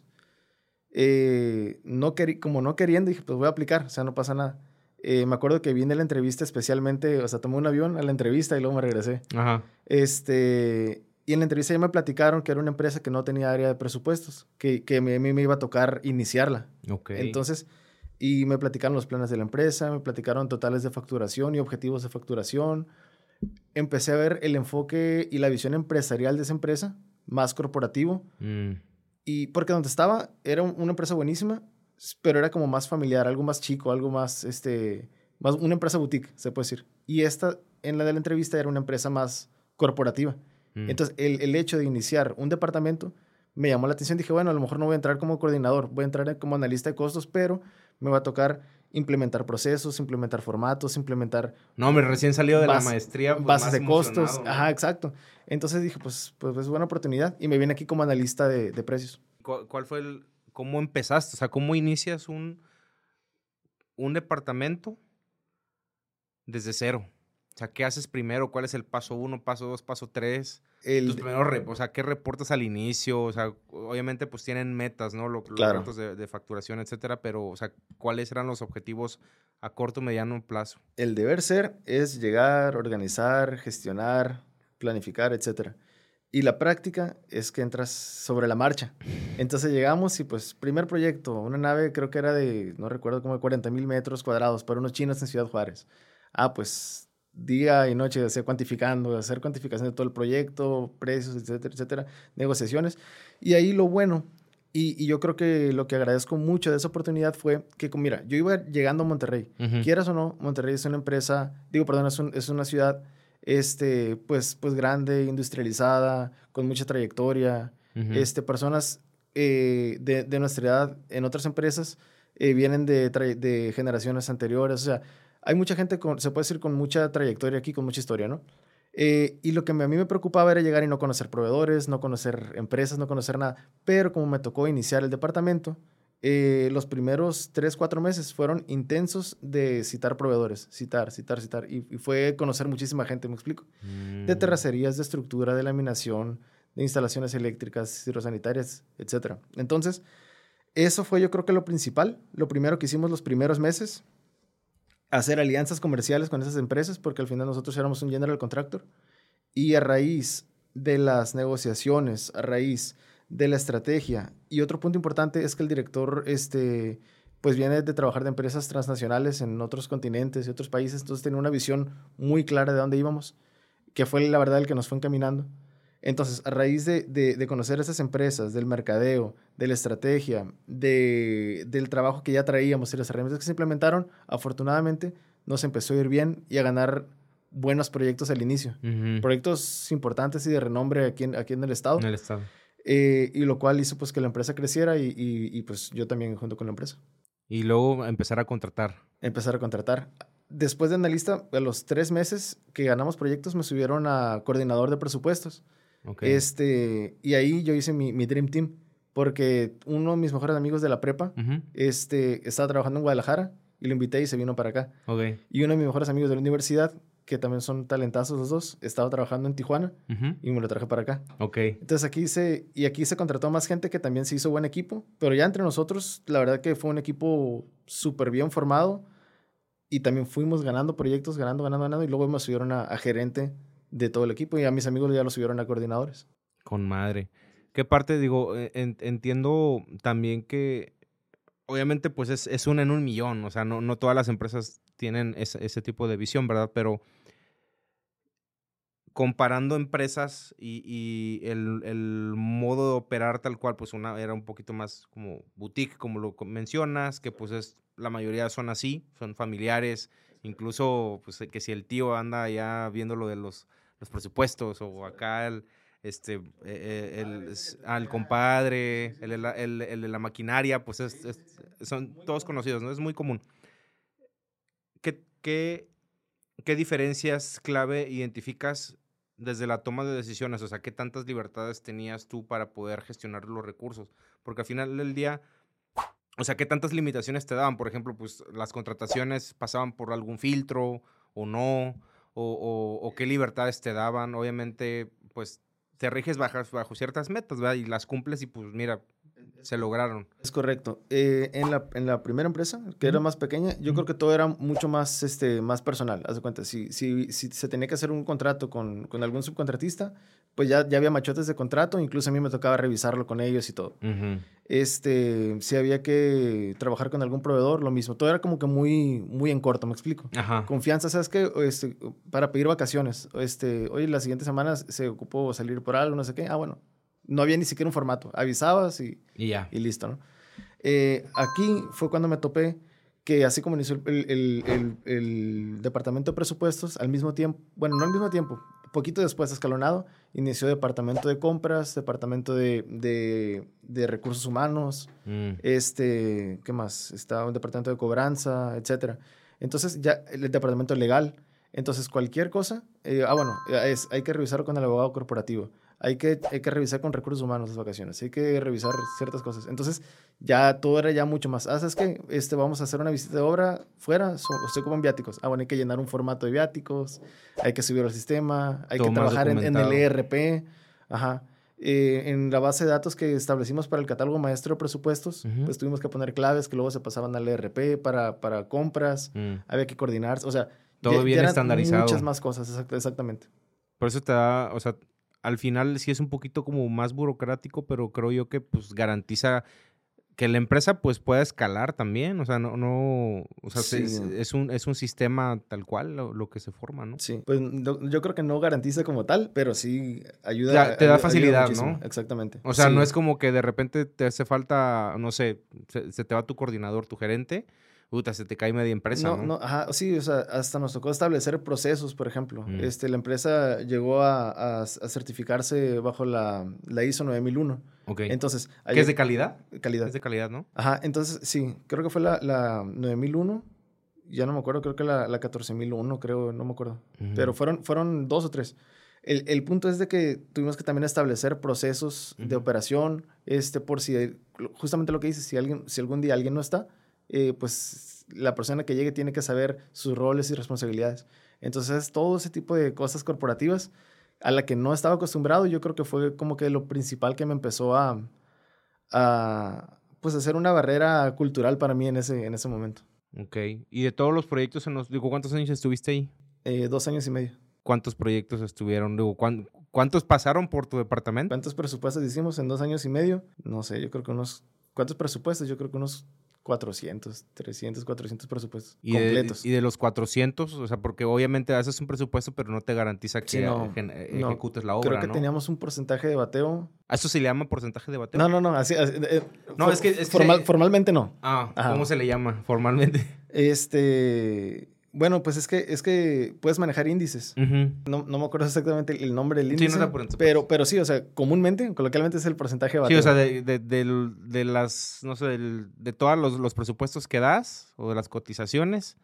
Eh, no queri- como no queriendo, dije, pues voy a aplicar, o sea, no pasa nada. Eh, me acuerdo que vine a la entrevista especialmente, o sea, tomé un avión a la entrevista y luego me regresé. Ajá. Este, Y en la entrevista ya me platicaron que era una empresa que no tenía área de presupuestos, que, que a mí me iba a tocar iniciarla. Ok. Entonces, y me platicaron los planes de la empresa, me platicaron totales de facturación y objetivos de facturación. Empecé a ver el enfoque y la visión empresarial de esa empresa, más corporativo. Mm. Y porque donde estaba era un, una empresa buenísima, pero era como más familiar, algo más chico, algo más, este, más una empresa boutique, se puede decir. Y esta, en la de la entrevista, era una empresa más corporativa. Mm. Entonces, el, el hecho de iniciar un departamento me llamó la atención. Dije, bueno, a lo mejor no voy a entrar como coordinador, voy a entrar como analista de costos, pero me va a tocar implementar procesos, implementar formatos, implementar... No, me recién salido de base, la maestría. Pues, bases más de costos. ¿no? Ajá, exacto. Entonces dije, pues, pues es buena oportunidad. Y me vine aquí como analista de, de precios. ¿Cuál, ¿Cuál fue el... ¿Cómo empezaste? O sea, ¿cómo inicias un, un departamento desde cero? O sea, ¿qué haces primero? ¿Cuál es el paso uno, paso dos, paso tres? El, Tus primeros rep- o sea, ¿qué reportas al inicio? O sea, obviamente pues tienen metas, ¿no? Los, claro. los retos de, de facturación, etcétera, pero, o sea, ¿cuáles eran los objetivos a corto, mediano plazo? El deber ser es llegar, organizar, gestionar, planificar, etcétera. Y la práctica es que entras sobre la marcha. Entonces llegamos y pues, primer proyecto, una nave creo que era de, no recuerdo, como de cuarenta mil metros cuadrados para unos chinos en Ciudad Juárez. Ah, pues día y noche, hacer cuantificando, hacer cuantificación de todo el proyecto, precios, etcétera, etcétera, negociaciones. Y ahí lo bueno, y, y yo creo que lo que agradezco mucho de esa oportunidad fue que, mira, yo iba llegando a Monterrey. Uh-huh. Quieras o no, Monterrey es una empresa, digo, perdón, es, un, es una ciudad este, pues, pues grande, industrializada, con mucha trayectoria. Uh-huh. Este, personas eh, de, de nuestra edad en otras empresas eh, vienen de, tra- de generaciones anteriores. O sea, hay mucha gente, con, se puede decir, con mucha trayectoria aquí, con mucha historia, ¿no? Eh, y lo que me, a mí me preocupaba era llegar y no conocer proveedores, no conocer empresas, no conocer nada. Pero como me tocó iniciar el departamento, eh, los primeros tres, cuatro meses fueron intensos de citar proveedores, citar, citar, citar. Y, y fue conocer muchísima gente, ¿me explico? Mm. De terracerías, de estructura, de laminación, de instalaciones eléctricas, hidrosanitarias, etcétera. Entonces, eso fue yo creo que lo principal, lo primero que hicimos los primeros meses, hacer alianzas comerciales con esas empresas, porque al final nosotros éramos un general contractor, y a raíz de las negociaciones, a raíz de la estrategia, y otro punto importante es que el director este, pues viene de trabajar de empresas transnacionales en otros continentes y otros países, entonces tenía una visión muy clara de dónde íbamos, que fue la verdad el que nos fue encaminando. Entonces, a raíz de, de, de conocer esas empresas, del mercadeo, de la estrategia, de, del trabajo que ya traíamos y las herramientas que se implementaron, afortunadamente nos empezó a ir bien y a ganar buenos proyectos al inicio. Uh-huh. Proyectos importantes y de renombre aquí en, aquí en el estado. En el estado. Eh, y lo cual hizo pues que la empresa creciera y, y, y pues yo también junto con la empresa. Y luego empezar a contratar. Empezar a contratar. Después de analista, a los tres meses que ganamos proyectos me subieron a coordinador de presupuestos. Okay. Este, y ahí yo hice mi, mi Dream Team, porque uno de mis mejores amigos de la prepa uh-huh. este, estaba trabajando en Guadalajara y lo invité y se vino para acá. Okay. Y uno de mis mejores amigos de la universidad, que también son talentazos los dos, estaba trabajando en Tijuana uh-huh. y me lo traje para acá. Okay. Entonces aquí se, y aquí se contrató más gente que también se hizo buen equipo, pero ya entre nosotros, la verdad que fue un equipo súper bien formado y también fuimos ganando proyectos, ganando, ganando, ganando, y luego me subieron a, a gerente de todo el equipo y a mis amigos ya los subieron a coordinadores. Con madre. ¿Qué parte? Digo, en, entiendo también que obviamente pues es, es una en un millón, o sea, no, no todas las empresas tienen ese, ese tipo de visión, ¿verdad? Pero comparando empresas y, y el, el modo de operar tal cual, pues una era un poquito más como boutique, como lo mencionas, que pues es, la mayoría son así, son familiares, incluso pues que si el tío anda ya viendo lo de los los presupuestos, o acá el, este, eh, el, al compadre, el, el, el, el de la maquinaria, pues es, es, son todos conocidos, ¿no? Es muy común. ¿Qué, qué, qué diferencias clave identificas desde la toma de decisiones? O sea, ¿qué tantas libertades tenías tú para poder gestionar los recursos? Porque al final del día, o sea, ¿qué tantas limitaciones te daban? Por ejemplo, pues las contrataciones pasaban por algún filtro o no. O, o, o qué libertades te daban. Obviamente, pues, te riges bajo, bajo ciertas metas, ¿verdad? Y las cumples y, pues, mira, se lograron. Es correcto. Eh, en, la, en la primera empresa, que uh-huh. era más pequeña, yo uh-huh. creo que todo era mucho más, este, más personal. Haz de cuenta, si, si, si se tenía que hacer un contrato con, con algún subcontratista, pues ya, ya había machotes de contrato, incluso a mí me tocaba revisarlo con ellos y todo. Uh-huh. Este, si había que trabajar con algún proveedor, lo mismo. Todo era como que muy, muy en corto, ¿me explico? Ajá. Confianza, ¿sabes qué? Este, para pedir vacaciones. Este, oye, las siguientes semanas se ocupó salir por algo, no sé qué. Ah, bueno. No había ni siquiera un formato. Avisabas y, y ya. Y listo, ¿no? Eh, aquí fue cuando me topé que así como inició el, el, el, el departamento de presupuestos, al mismo tiempo, bueno, no al mismo tiempo, poquito después, escalonado, inició departamento de compras, departamento de, de, de recursos humanos, mm. este, ¿qué más? Está un departamento de cobranza, etcétera. Entonces, ya el departamento legal. Entonces, cualquier cosa, eh, ah, bueno, es, hay que revisarlo con el abogado corporativo. Hay que, hay que revisar con recursos humanos las vacaciones. Hay que revisar ciertas cosas. Entonces, ya todo era ya mucho más. Ah, ¿sabes qué? Este, vamos a hacer una visita de obra fuera. So, se ocupan viáticos. Ah, bueno, hay que llenar un formato de viáticos. Hay que subirlo al sistema. Hay todo que trabajar en, en el E R P. Ajá. Eh, en la base de datos que establecimos para el catálogo maestro de presupuestos, uh-huh. pues tuvimos que poner claves que luego se pasaban al E R P para, para compras. Uh-huh. Había que coordinar. O sea, todo ya, bien ya estandarizado. Muchas más cosas, exact- exactamente. Por eso te da, o sea, al final sí es un poquito como más burocrático, pero creo yo que pues garantiza que la empresa pues pueda escalar también, o sea, no, no, o sea, sí. es, es, un, es un sistema tal cual lo, lo que se forma, ¿no? Sí, pues no, yo creo que no garantiza como tal, pero sí ayuda. Ya, te da ayuda, facilidad, ayuda ¿no? Exactamente. O sea, sí. no es como que de repente te hace falta, no sé, se, se te va tu coordinador, tu gerente, puta, se te cae media empresa, ¿no? No, no, ajá, sí, o sea, hasta nos tocó establecer procesos, por ejemplo. Mm. Este, la empresa llegó a, a, a certificarse bajo la, la I S O nueve mil uno. Ok. Entonces, ¿qué es de calidad? Calidad. Es de calidad, ¿no? Ajá, entonces, sí, creo que fue la, la nueve mil uno, ya no me acuerdo, creo que la, la catorce mil uno, creo, no me acuerdo. Mm. Pero fueron, fueron dos o tres. El, el punto es de que tuvimos que también establecer procesos uh-huh. de operación, este, por si, justamente lo que dices, si, alguien, si algún día alguien no está, eh, pues la persona que llegue tiene que saber sus roles y responsabilidades. Entonces, todo ese tipo de cosas corporativas a la que no estaba acostumbrado, yo creo que fue como que lo principal que me empezó a, a pues, hacer una barrera cultural para mí en ese, en ese momento. Ok. ¿Y de todos los proyectos, en los, digo, cuántos años estuviste ahí? Eh, dos años y medio. ¿Cuántos proyectos estuvieron? Digo, ¿cuántos pasaron por tu departamento? ¿Cuántos presupuestos hicimos en dos años y medio? No sé, yo creo que unos... ¿Cuántos presupuestos? Yo creo que unos cuatrocientos, trescientos, cuatrocientos presupuestos ¿Y completos. De, y de los cuatrocientos, o sea, porque obviamente haces un presupuesto, pero no te garantiza que sí, no, eje, no. ejecutes la obra, Creo que ¿no? teníamos un porcentaje de bateo. ¿A eso se le llama porcentaje de bateo? No, no, no. Así, así, eh, no, for, es que... Es que formal, se... Formalmente no. Ah, Ajá. ¿Cómo se le llama formalmente? Este... Bueno, pues es que, es que puedes manejar índices. Uh-huh. No, no me acuerdo exactamente el nombre del índice. Sí, no por pero, pero sí, o sea, comúnmente, coloquialmente es el porcentaje de bateo. Sí, o sea, de, de, de, de las, no sé, de, de todos los, los presupuestos que das o de las cotizaciones,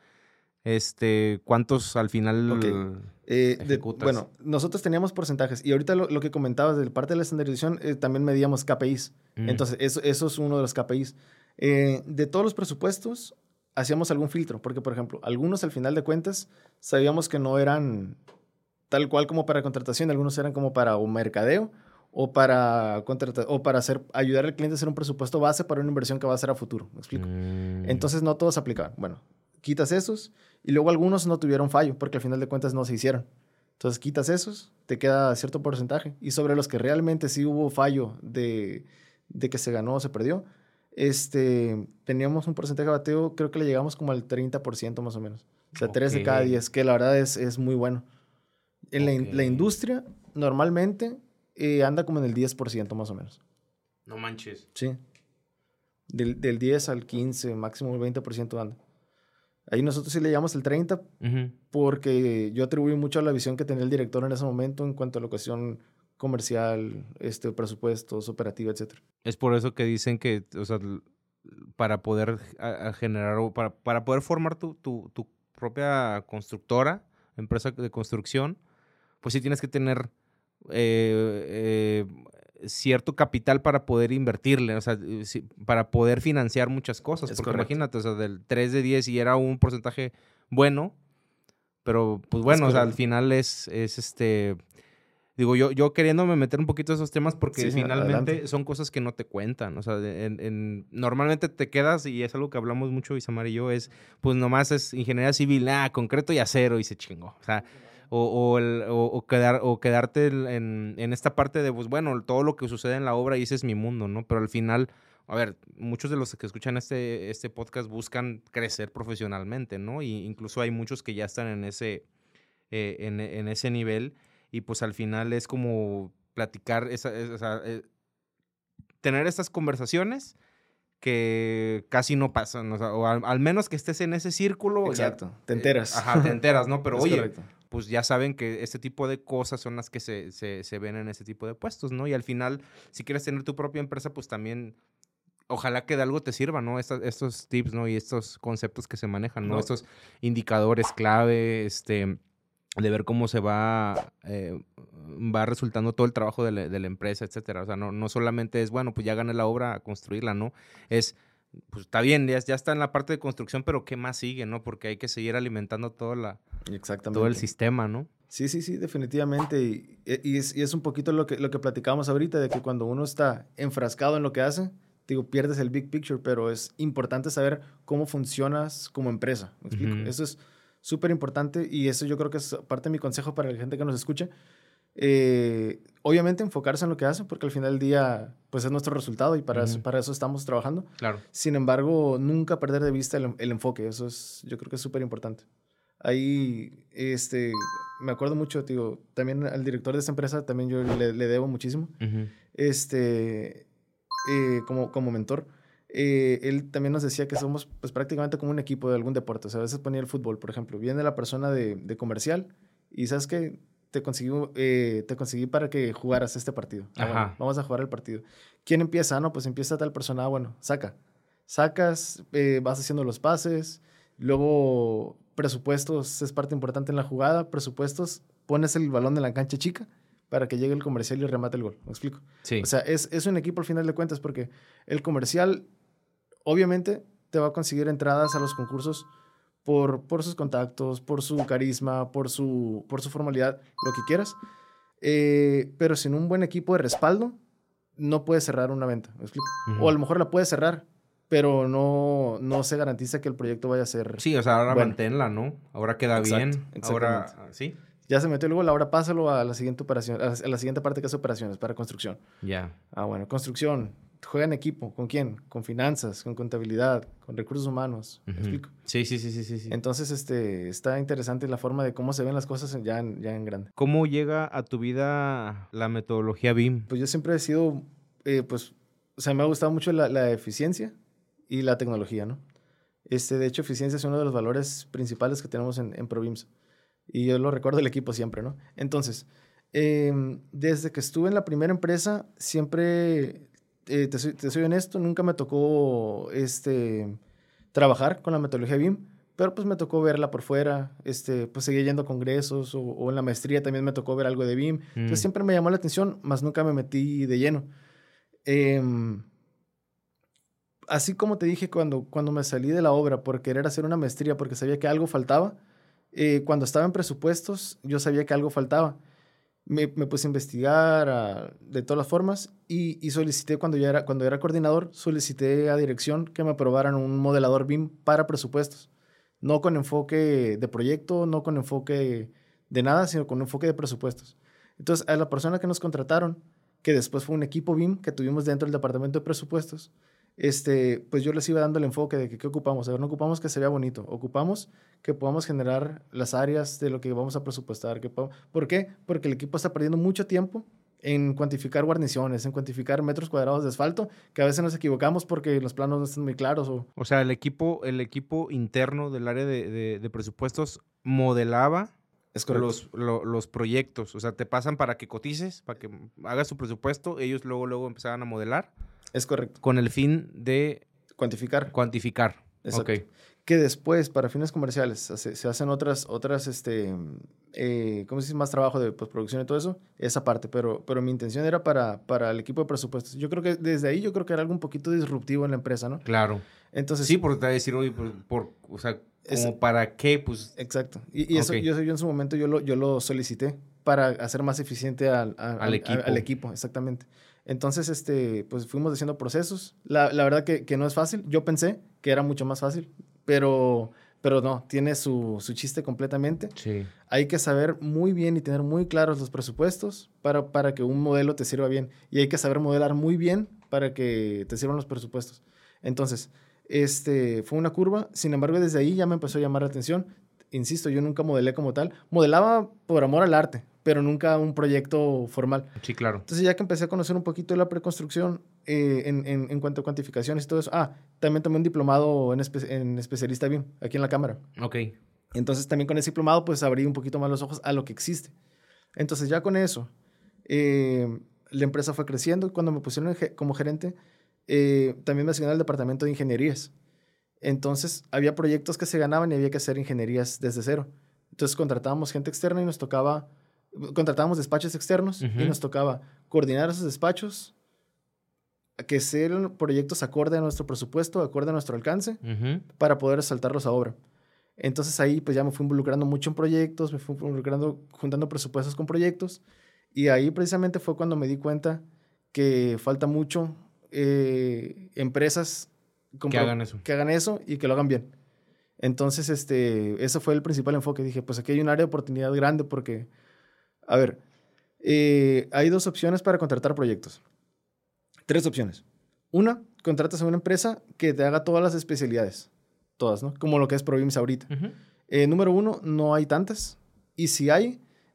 este, ¿cuántos al final okay. eh, ejecutas? De, bueno, nosotros teníamos porcentajes y ahorita lo, lo que comentabas de parte de la estandarización, eh, también medíamos K P Is. Uh-huh. Entonces, eso, eso es uno de los K P Is. Eh, de todos los presupuestos... hacíamos algún filtro, porque, por ejemplo, algunos al final de cuentas sabíamos que no eran tal cual como para contratación, algunos eran como para un mercadeo o para, contrata- o para hacer, ayudar al cliente a hacer un presupuesto base para una inversión que va a hacer a futuro, ¿me explico? Mm. Entonces no todos aplicaban. Bueno, quitas esos y luego algunos no tuvieron fallo, porque al final de cuentas no se hicieron. Entonces quitas esos, te queda cierto porcentaje y sobre los que realmente sí hubo fallo de, de que se ganó o se perdió, Este, teníamos un porcentaje de bateo, creo que le llegamos como al treinta por ciento más o menos. O sea, okay. tres de cada diez, que la verdad es, es muy bueno. En okay. la, la industria, normalmente, eh, anda como en el diez por ciento más o menos. No manches. Sí. Del, del diez al quince, máximo el veinte por ciento anda. Ahí nosotros sí le llamamos el treinta, uh-huh. porque yo atribuyo mucho a la visión que tenía el director en ese momento en cuanto a la cuestión comercial, este, presupuestos, operativa, etcétera. Es por eso que dicen que, o sea, para poder a, a generar, para, para poder formar tu, tu, tu propia constructora, empresa de construcción, pues sí tienes que tener eh, eh, cierto capital para poder invertirle, o sea, sí, para poder financiar muchas cosas. Es porque correcto. Imagínate, o sea, del tres de diez y era un porcentaje bueno, pero pues bueno, o sea, al final es, es este... Digo, yo, yo queriéndome meter un poquito a esos temas porque sí, finalmente adelante. Son cosas que no te cuentan. O sea, en, en, normalmente te quedas, y es algo que hablamos mucho Isamar y yo, es, pues nomás es ingeniería civil, ah, concreto y acero, y se chingó. O sea, o, o, el, o, o, quedar, o quedarte en, en esta parte de, pues bueno, todo lo que sucede en la obra y ese es mi mundo, ¿no? Pero al final, a ver, muchos de los que escuchan este, este podcast buscan crecer profesionalmente, ¿no? Y incluso hay muchos que ya están en ese, eh, en, en ese nivel y pues al final es como platicar, esa, esa, eh, tener estas conversaciones que casi no pasan, o, sea, o al, al menos que estés en ese círculo. Exacto, ya, te enteras. Eh, ajá, te enteras, ¿no? Pero es oye, correcto. pues ya saben que este tipo de cosas son las que se, se, se ven en ese tipo de puestos, ¿no? Y al final, si quieres tener tu propia empresa, pues también, ojalá que de algo te sirva, ¿no? Estos, estos tips, ¿no? Y estos conceptos que se manejan, ¿no? no. Estos indicadores clave, este... de ver cómo se va, eh, va resultando todo el trabajo de la, de la empresa, etcétera. O sea, no, no solamente es, bueno, pues ya gané la obra a construirla, ¿no? Es, pues está bien, ya, ya está en la parte de construcción, pero ¿qué más sigue, no? Porque hay que seguir alimentando toda la, Exactamente. todo el sistema, ¿no? Sí, sí, sí, definitivamente. Y, y, es, y es un poquito lo que, lo que platicamos ahorita, de que cuando uno está enfrascado en lo que hace, digo, pierdes el big picture, pero es importante saber cómo funcionas como empresa. ¿Me explico? Uh-huh. Eso es súper importante y eso yo creo que es parte de mi consejo para la gente que nos escuche. Eh, obviamente enfocarse en lo que hacen porque al final del día pues es nuestro resultado y para, uh-huh. eso, para eso estamos trabajando. Claro. Sin embargo, nunca perder de vista el, el enfoque. Eso es, yo creo que es súper importante. Ahí, este, me acuerdo mucho, digo, también al director de esta empresa también yo le, le debo muchísimo. Uh-huh. Este, eh, como, como mentor. Eh, él también nos decía que somos pues prácticamente como un equipo de algún deporte. O sea, a veces ponía el fútbol, por ejemplo. Viene la persona de, de comercial y ¿sabes qué? Te conseguí, eh, te conseguí para que jugaras este partido. Ah, bueno, vamos a jugar el partido. ¿Quién empieza? No, pues empieza tal persona. Ah, bueno, saca. Sacas, eh, vas haciendo los pases. Luego, presupuestos es parte importante en la jugada. Presupuestos, pones el balón en la cancha chica para que llegue el comercial y remate el gol. ¿Me explico? Sí. O sea, es, es un equipo al final de cuentas porque el comercial obviamente te va a conseguir entradas a los concursos por, por sus contactos, por su carisma, por su, por su formalidad, lo que quieras. Eh, pero sin un buen equipo de respaldo, no puedes cerrar una venta. ¿Me explico? Uh-huh. O a lo mejor la puedes cerrar, pero no, no se garantiza que el proyecto vaya a ser... Sí, o sea, ahora bueno. manténla, ¿no? Ahora queda Exacto, bien. Ahora, sí. Ya se metió el gol, ahora pásalo a la siguiente operación, a la siguiente parte que es operaciones, para construcción. Ya. Yeah. Ah, bueno, construcción. Juega en equipo. ¿Con quién? Con finanzas, con contabilidad, con recursos humanos. ¿Me uh-huh. explico? Sí, sí, sí, sí, sí, sí. Entonces, este, está interesante la forma de cómo se ven las cosas ya en, ya en grande. ¿Cómo llega a tu vida la metodología B I M? Pues yo siempre he sido, eh, pues, o sea, me ha gustado mucho la, la eficiencia y la tecnología, ¿no? Este, de hecho, eficiencia es uno de los valores principales que tenemos en, en ProBIMS. Y yo lo recuerdo del equipo siempre, ¿no? Entonces, eh, desde que estuve en la primera empresa, siempre... Eh, te, soy, te soy honesto, nunca me tocó este, trabajar con la metodología B I M, pero pues me tocó verla por fuera, este, pues seguía yendo a congresos o, o en la maestría también me tocó ver algo de B I M. Mm. Entonces siempre me llamó la atención, más nunca me metí de lleno. Eh, así como te dije cuando, cuando me salí de la obra por querer hacer una maestría porque sabía que algo faltaba, eh, cuando estaba en presupuestos yo sabía que algo faltaba. Me, me puse a investigar a, de todas las formas y, y solicité, cuando, ya era, cuando era coordinador, solicité a dirección que me aprobaran un modelador B I M para presupuestos. No con enfoque de proyecto, no con enfoque de nada, sino con enfoque de presupuestos. Entonces, a la persona que nos contrataron, que después fue un equipo B I M que tuvimos dentro del departamento de presupuestos, este, pues yo les iba dando el enfoque de que qué ocupamos. A ver, no ocupamos que se vea bonito, ocupamos que podamos generar las áreas de lo que vamos a presupuestar. Que podamos... ¿Por qué? Porque el equipo está perdiendo mucho tiempo en cuantificar guarniciones, en cuantificar metros cuadrados de asfalto, que a veces nos equivocamos porque los planos no están muy claros. O, o sea, el equipo, el equipo interno del área de, de, de presupuestos modelaba es los, lo, los proyectos. O sea, te pasan para que cotices, para que hagas tu presupuesto, ellos luego, luego empezaban a modelar. Es correcto. Con el fin de... Cuantificar. Cuantificar. Exacto. Okay. Que después, para fines comerciales, se, se hacen otras, otras este, eh, ¿cómo se dice? Más trabajo de postproducción y todo eso, esa parte. Pero, pero mi intención era para, para el equipo de presupuestos. Yo creo que desde ahí yo creo que era algo un poquito disruptivo en la empresa, ¿no? Claro. Entonces... Sí, porque te va a decir, oye, por, por, o sea, ¿como es, para qué? Pues... Exacto. Y, y eso okay. yo, yo en su momento yo lo, yo lo solicité para hacer más eficiente al, a, al, al, equipo. al, al equipo, exactamente. Entonces, este, pues fuimos haciendo procesos. La, la verdad que, que no es fácil. Yo pensé que era mucho más fácil, pero, pero no, tiene su, su chiste completamente. Sí. Hay que saber muy bien y tener muy claros los presupuestos para, para que un modelo te sirva bien. Y hay que saber modelar muy bien para que te sirvan los presupuestos. Entonces, este, fue una curva. Sin embargo, desde ahí ya me empezó a llamar la atención. Insisto, yo nunca modelé como tal. Modelaba por amor al arte, pero nunca un proyecto formal. Sí, claro. Entonces, ya que empecé a conocer un poquito de la preconstrucción eh, en, en, en cuanto a cuantificaciones y todo eso. Ah, también tomé un diplomado en, espe en especialista B I M, aquí en la cámara. Ok. Entonces, también con ese diplomado, pues abrí un poquito más los ojos a lo que existe. Entonces, ya con eso, eh, la empresa fue creciendo. Y cuando me pusieron como gerente, eh, también me asignaron al departamento de ingenierías. Entonces, había proyectos que se ganaban y había que hacer ingenierías desde cero. Entonces, contratábamos gente externa y nos tocaba, contratábamos despachos externos uh-huh. y nos tocaba coordinar esos despachos, que sean proyectos acorde a nuestro presupuesto, acorde a nuestro alcance, uh-huh. para poder saltarlos a obra. Entonces, ahí pues ya me fui involucrando mucho en proyectos, me fui involucrando, juntando presupuestos con proyectos, y ahí precisamente fue cuando me di cuenta que falta mucho eh, empresas que hagan eso. Que hagan eso y que lo hagan bien. Entonces, este, ese fue el principal enfoque. Dije, pues aquí hay un área de oportunidad grande porque, a ver, eh, hay dos opciones para contratar proyectos. Tres opciones. Una, contratas a una empresa que te haga todas las especialidades. Todas, ¿no? Como lo que es ProBIMS ahorita. Uh-huh. eh, número uno, no hay tantas. Y si hay,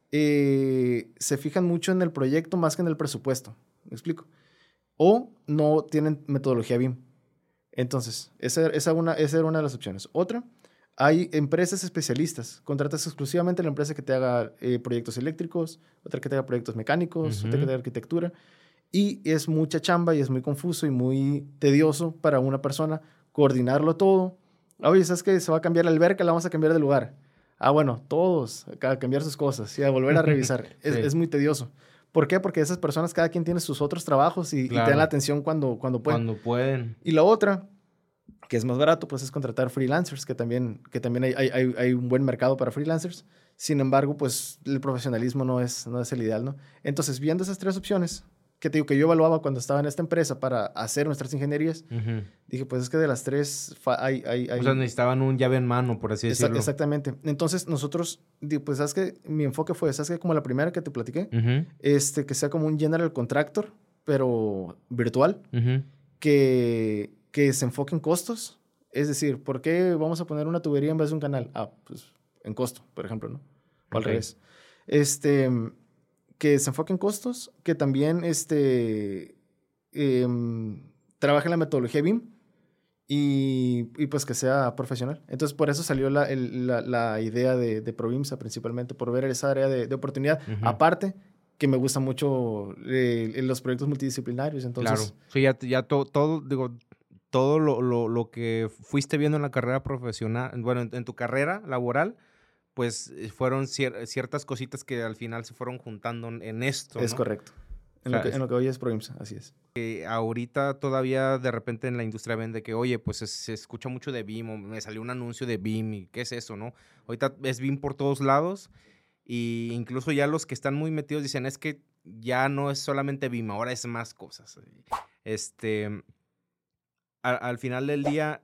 eh, se fijan mucho en el proyecto más que en el presupuesto. ¿Me explico? O no tienen metodología B I M. Entonces, esa, esa, una, esa era una de las opciones. Otra, hay empresas especialistas. Contratas exclusivamente a la empresa que te haga eh, proyectos eléctricos, otra que te haga proyectos mecánicos, uh-huh. otra que te haga arquitectura. Y es mucha chamba y es muy confuso y muy tedioso para una persona coordinarlo todo. Oye, ¿sabes qué? Se va a cambiar la alberca, la vamos a cambiar de lugar. Ah, bueno, todos a cambiar sus cosas y a volver a revisar. sí. es, es muy tedioso. ¿Por qué? Porque esas personas, cada quien tiene sus otros trabajos y, claro. y te dan la atención cuando, cuando pueden. Cuando pueden. Y la otra, que es más barato, pues es contratar freelancers, que también, que también hay, hay, hay un buen mercado para freelancers. Sin embargo, pues el profesionalismo no es, no es el ideal, ¿no? Entonces, viendo esas tres opciones, que te digo que yo evaluaba cuando estaba en esta empresa para hacer nuestras ingenierías, uh-huh. dije, pues es que de las tres hay, hay, hay... O sea, necesitaban un llave en mano, por así decirlo. Exactamente. Entonces, nosotros, pues, ¿sabes qué? Mi enfoque fue, ¿sabes qué? Como la primera que te platiqué, uh-huh. este, que sea como un general contractor, pero virtual, uh-huh. que, que se enfoque en costos. Es decir, ¿por qué vamos a poner una tubería en vez de un canal? Ah, pues en costo, por ejemplo, ¿no? O al okay. revés. Este... que se enfoque en costos, que también este, eh, trabaje en la metodología B I M y, y pues que sea profesional. Entonces, por eso salió la, el, la, la idea de, de ProBIMSA principalmente, por ver esa área de, de oportunidad. Uh-huh. Aparte, que me gusta mucho eh, los proyectos multidisciplinarios. Entonces, claro. Sí, ya, ya to, todo, digo, todo lo, lo, lo que fuiste viendo en la carrera profesional, bueno, en, en tu carrera laboral, pues fueron cier- ciertas cositas que al final se fueron juntando en, en esto, Es ¿no? correcto. En, o sea, lo que, en lo que hoy es ProBIMSA, así es. Eh, ahorita todavía de repente en la industria ven de que, oye, pues se, se escucha mucho de B I M, o me salió un anuncio de B I M, y ¿qué es eso, no? Ahorita es B I M por todos lados, y incluso ya los que están muy metidos dicen, es que ya no es solamente B I M, ahora es más cosas. Este, a, al final del día...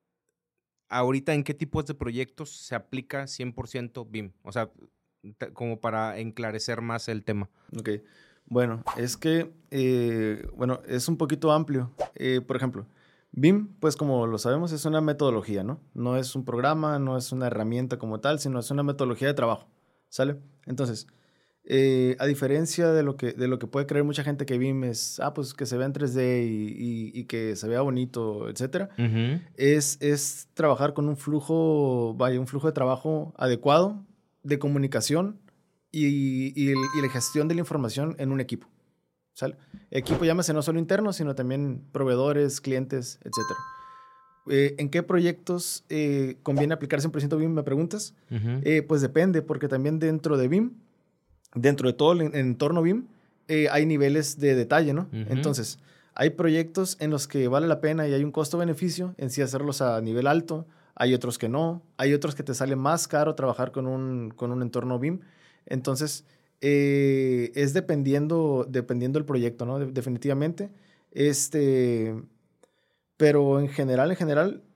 Ahorita, ¿en qué tipos de proyectos se aplica cien por ciento B I M? O sea, t- como para enclarecer más el tema. Ok. Bueno, es que, eh, bueno, es un poquito amplio. Eh, por ejemplo, B I M, pues como lo sabemos, es una metodología, ¿no? No es un programa, no es una herramienta como tal, sino es una metodología de trabajo, ¿sale? Entonces, eh, a diferencia de lo, que, de lo que puede creer mucha gente que B I M es, ah, pues que se vea en tres D y, y, y que se vea bonito, etcétera, uh-huh. es, es trabajar con un flujo, vaya, un flujo de trabajo adecuado, de comunicación y, y, el, y la gestión de la información en un equipo, ¿sale? Equipo llámese no solo interno, sino también proveedores, clientes, etcétera. Eh, ¿En qué proyectos eh, conviene aplicar cien por ciento B I M, me preguntas? Uh-huh. Eh, pues depende, porque también dentro de B I M, dentro de todo el entorno B I M, eh, hay niveles de detalle, ¿no? Uh-huh. Entonces, hay proyectos en los que vale la pena y hay un costo-beneficio en sí hacerlos a nivel alto, hay otros que no, hay otros que te sale más caro trabajar con un, con un entorno B I M. Entonces, eh, es dependiendo, dependiendo del proyecto, ¿no? De, definitivamente. Este, pero en general, en general,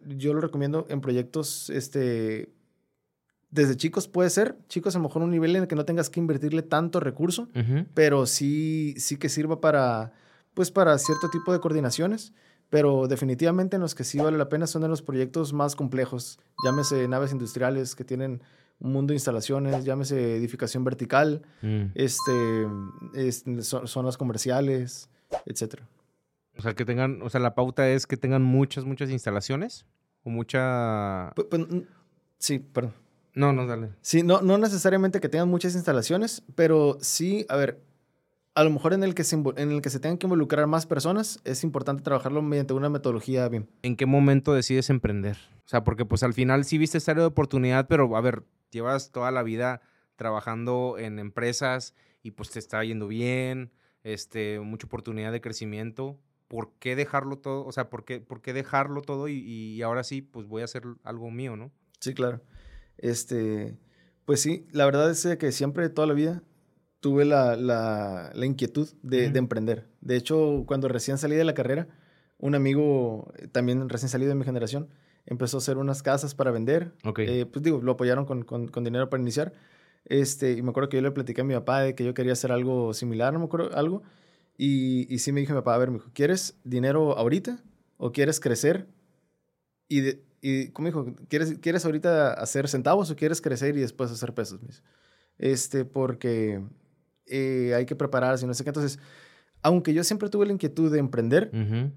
yo lo recomiendo en proyectos, este, desde chicos puede ser, chicos a lo mejor un nivel en el que no tengas que invertirle tanto recurso, Uh-huh. pero sí, sí que sirva para, pues para cierto tipo de coordinaciones, pero definitivamente en los que sí vale la pena son en los proyectos más complejos, llámese naves industriales que tienen un mundo de instalaciones, llámese edificación vertical, Mm. este, es- zo- zonas comerciales, etcétera. O sea, que tengan, o sea, la pauta es que tengan muchas, muchas instalaciones o mucha... Pu- pu- n- sí, perdón. No, no, dale. Sí, no, no necesariamente que tengan muchas instalaciones, pero sí, a ver, a lo mejor en el que se, invo- en el que se tengan que involucrar más personas, es importante trabajarlo mediante una metodología B I M. ¿En qué momento decides emprender? O sea, porque pues al final sí viste esta área de oportunidad, pero a ver, llevas toda la vida trabajando en empresas y pues te está yendo bien, este, mucha oportunidad de crecimiento. ¿Por qué dejarlo todo? O sea, ¿por qué, por qué dejarlo todo y, y ahora sí, pues voy a hacer algo mío, ¿no? Sí, claro. Este, pues sí, la verdad es que siempre, toda la vida, tuve la, la- la inquietud de, Ujú. de emprender. De hecho, cuando recién salí de la carrera, un amigo, eh, también recién salido de mi generación, empezó a hacer unas casas para vender. Ok. Eh, pues digo, lo apoyaron con, con- con dinero para iniciar. Este, y me acuerdo que yo le platicé a mi papá de que yo quería hacer algo similar, no me acuerdo, algo. Y, y sí me dijo mi papá, a ver, me dijo, ¿quieres dinero ahorita o quieres crecer? Y, de- y como dijo, ¿quieres, ¿quieres ahorita hacer centavos o quieres crecer y después hacer pesos? Me dice. Este, porque eh, hay que prepararse y no sé qué. Entonces, aunque yo siempre tuve la inquietud de emprender, Ujú.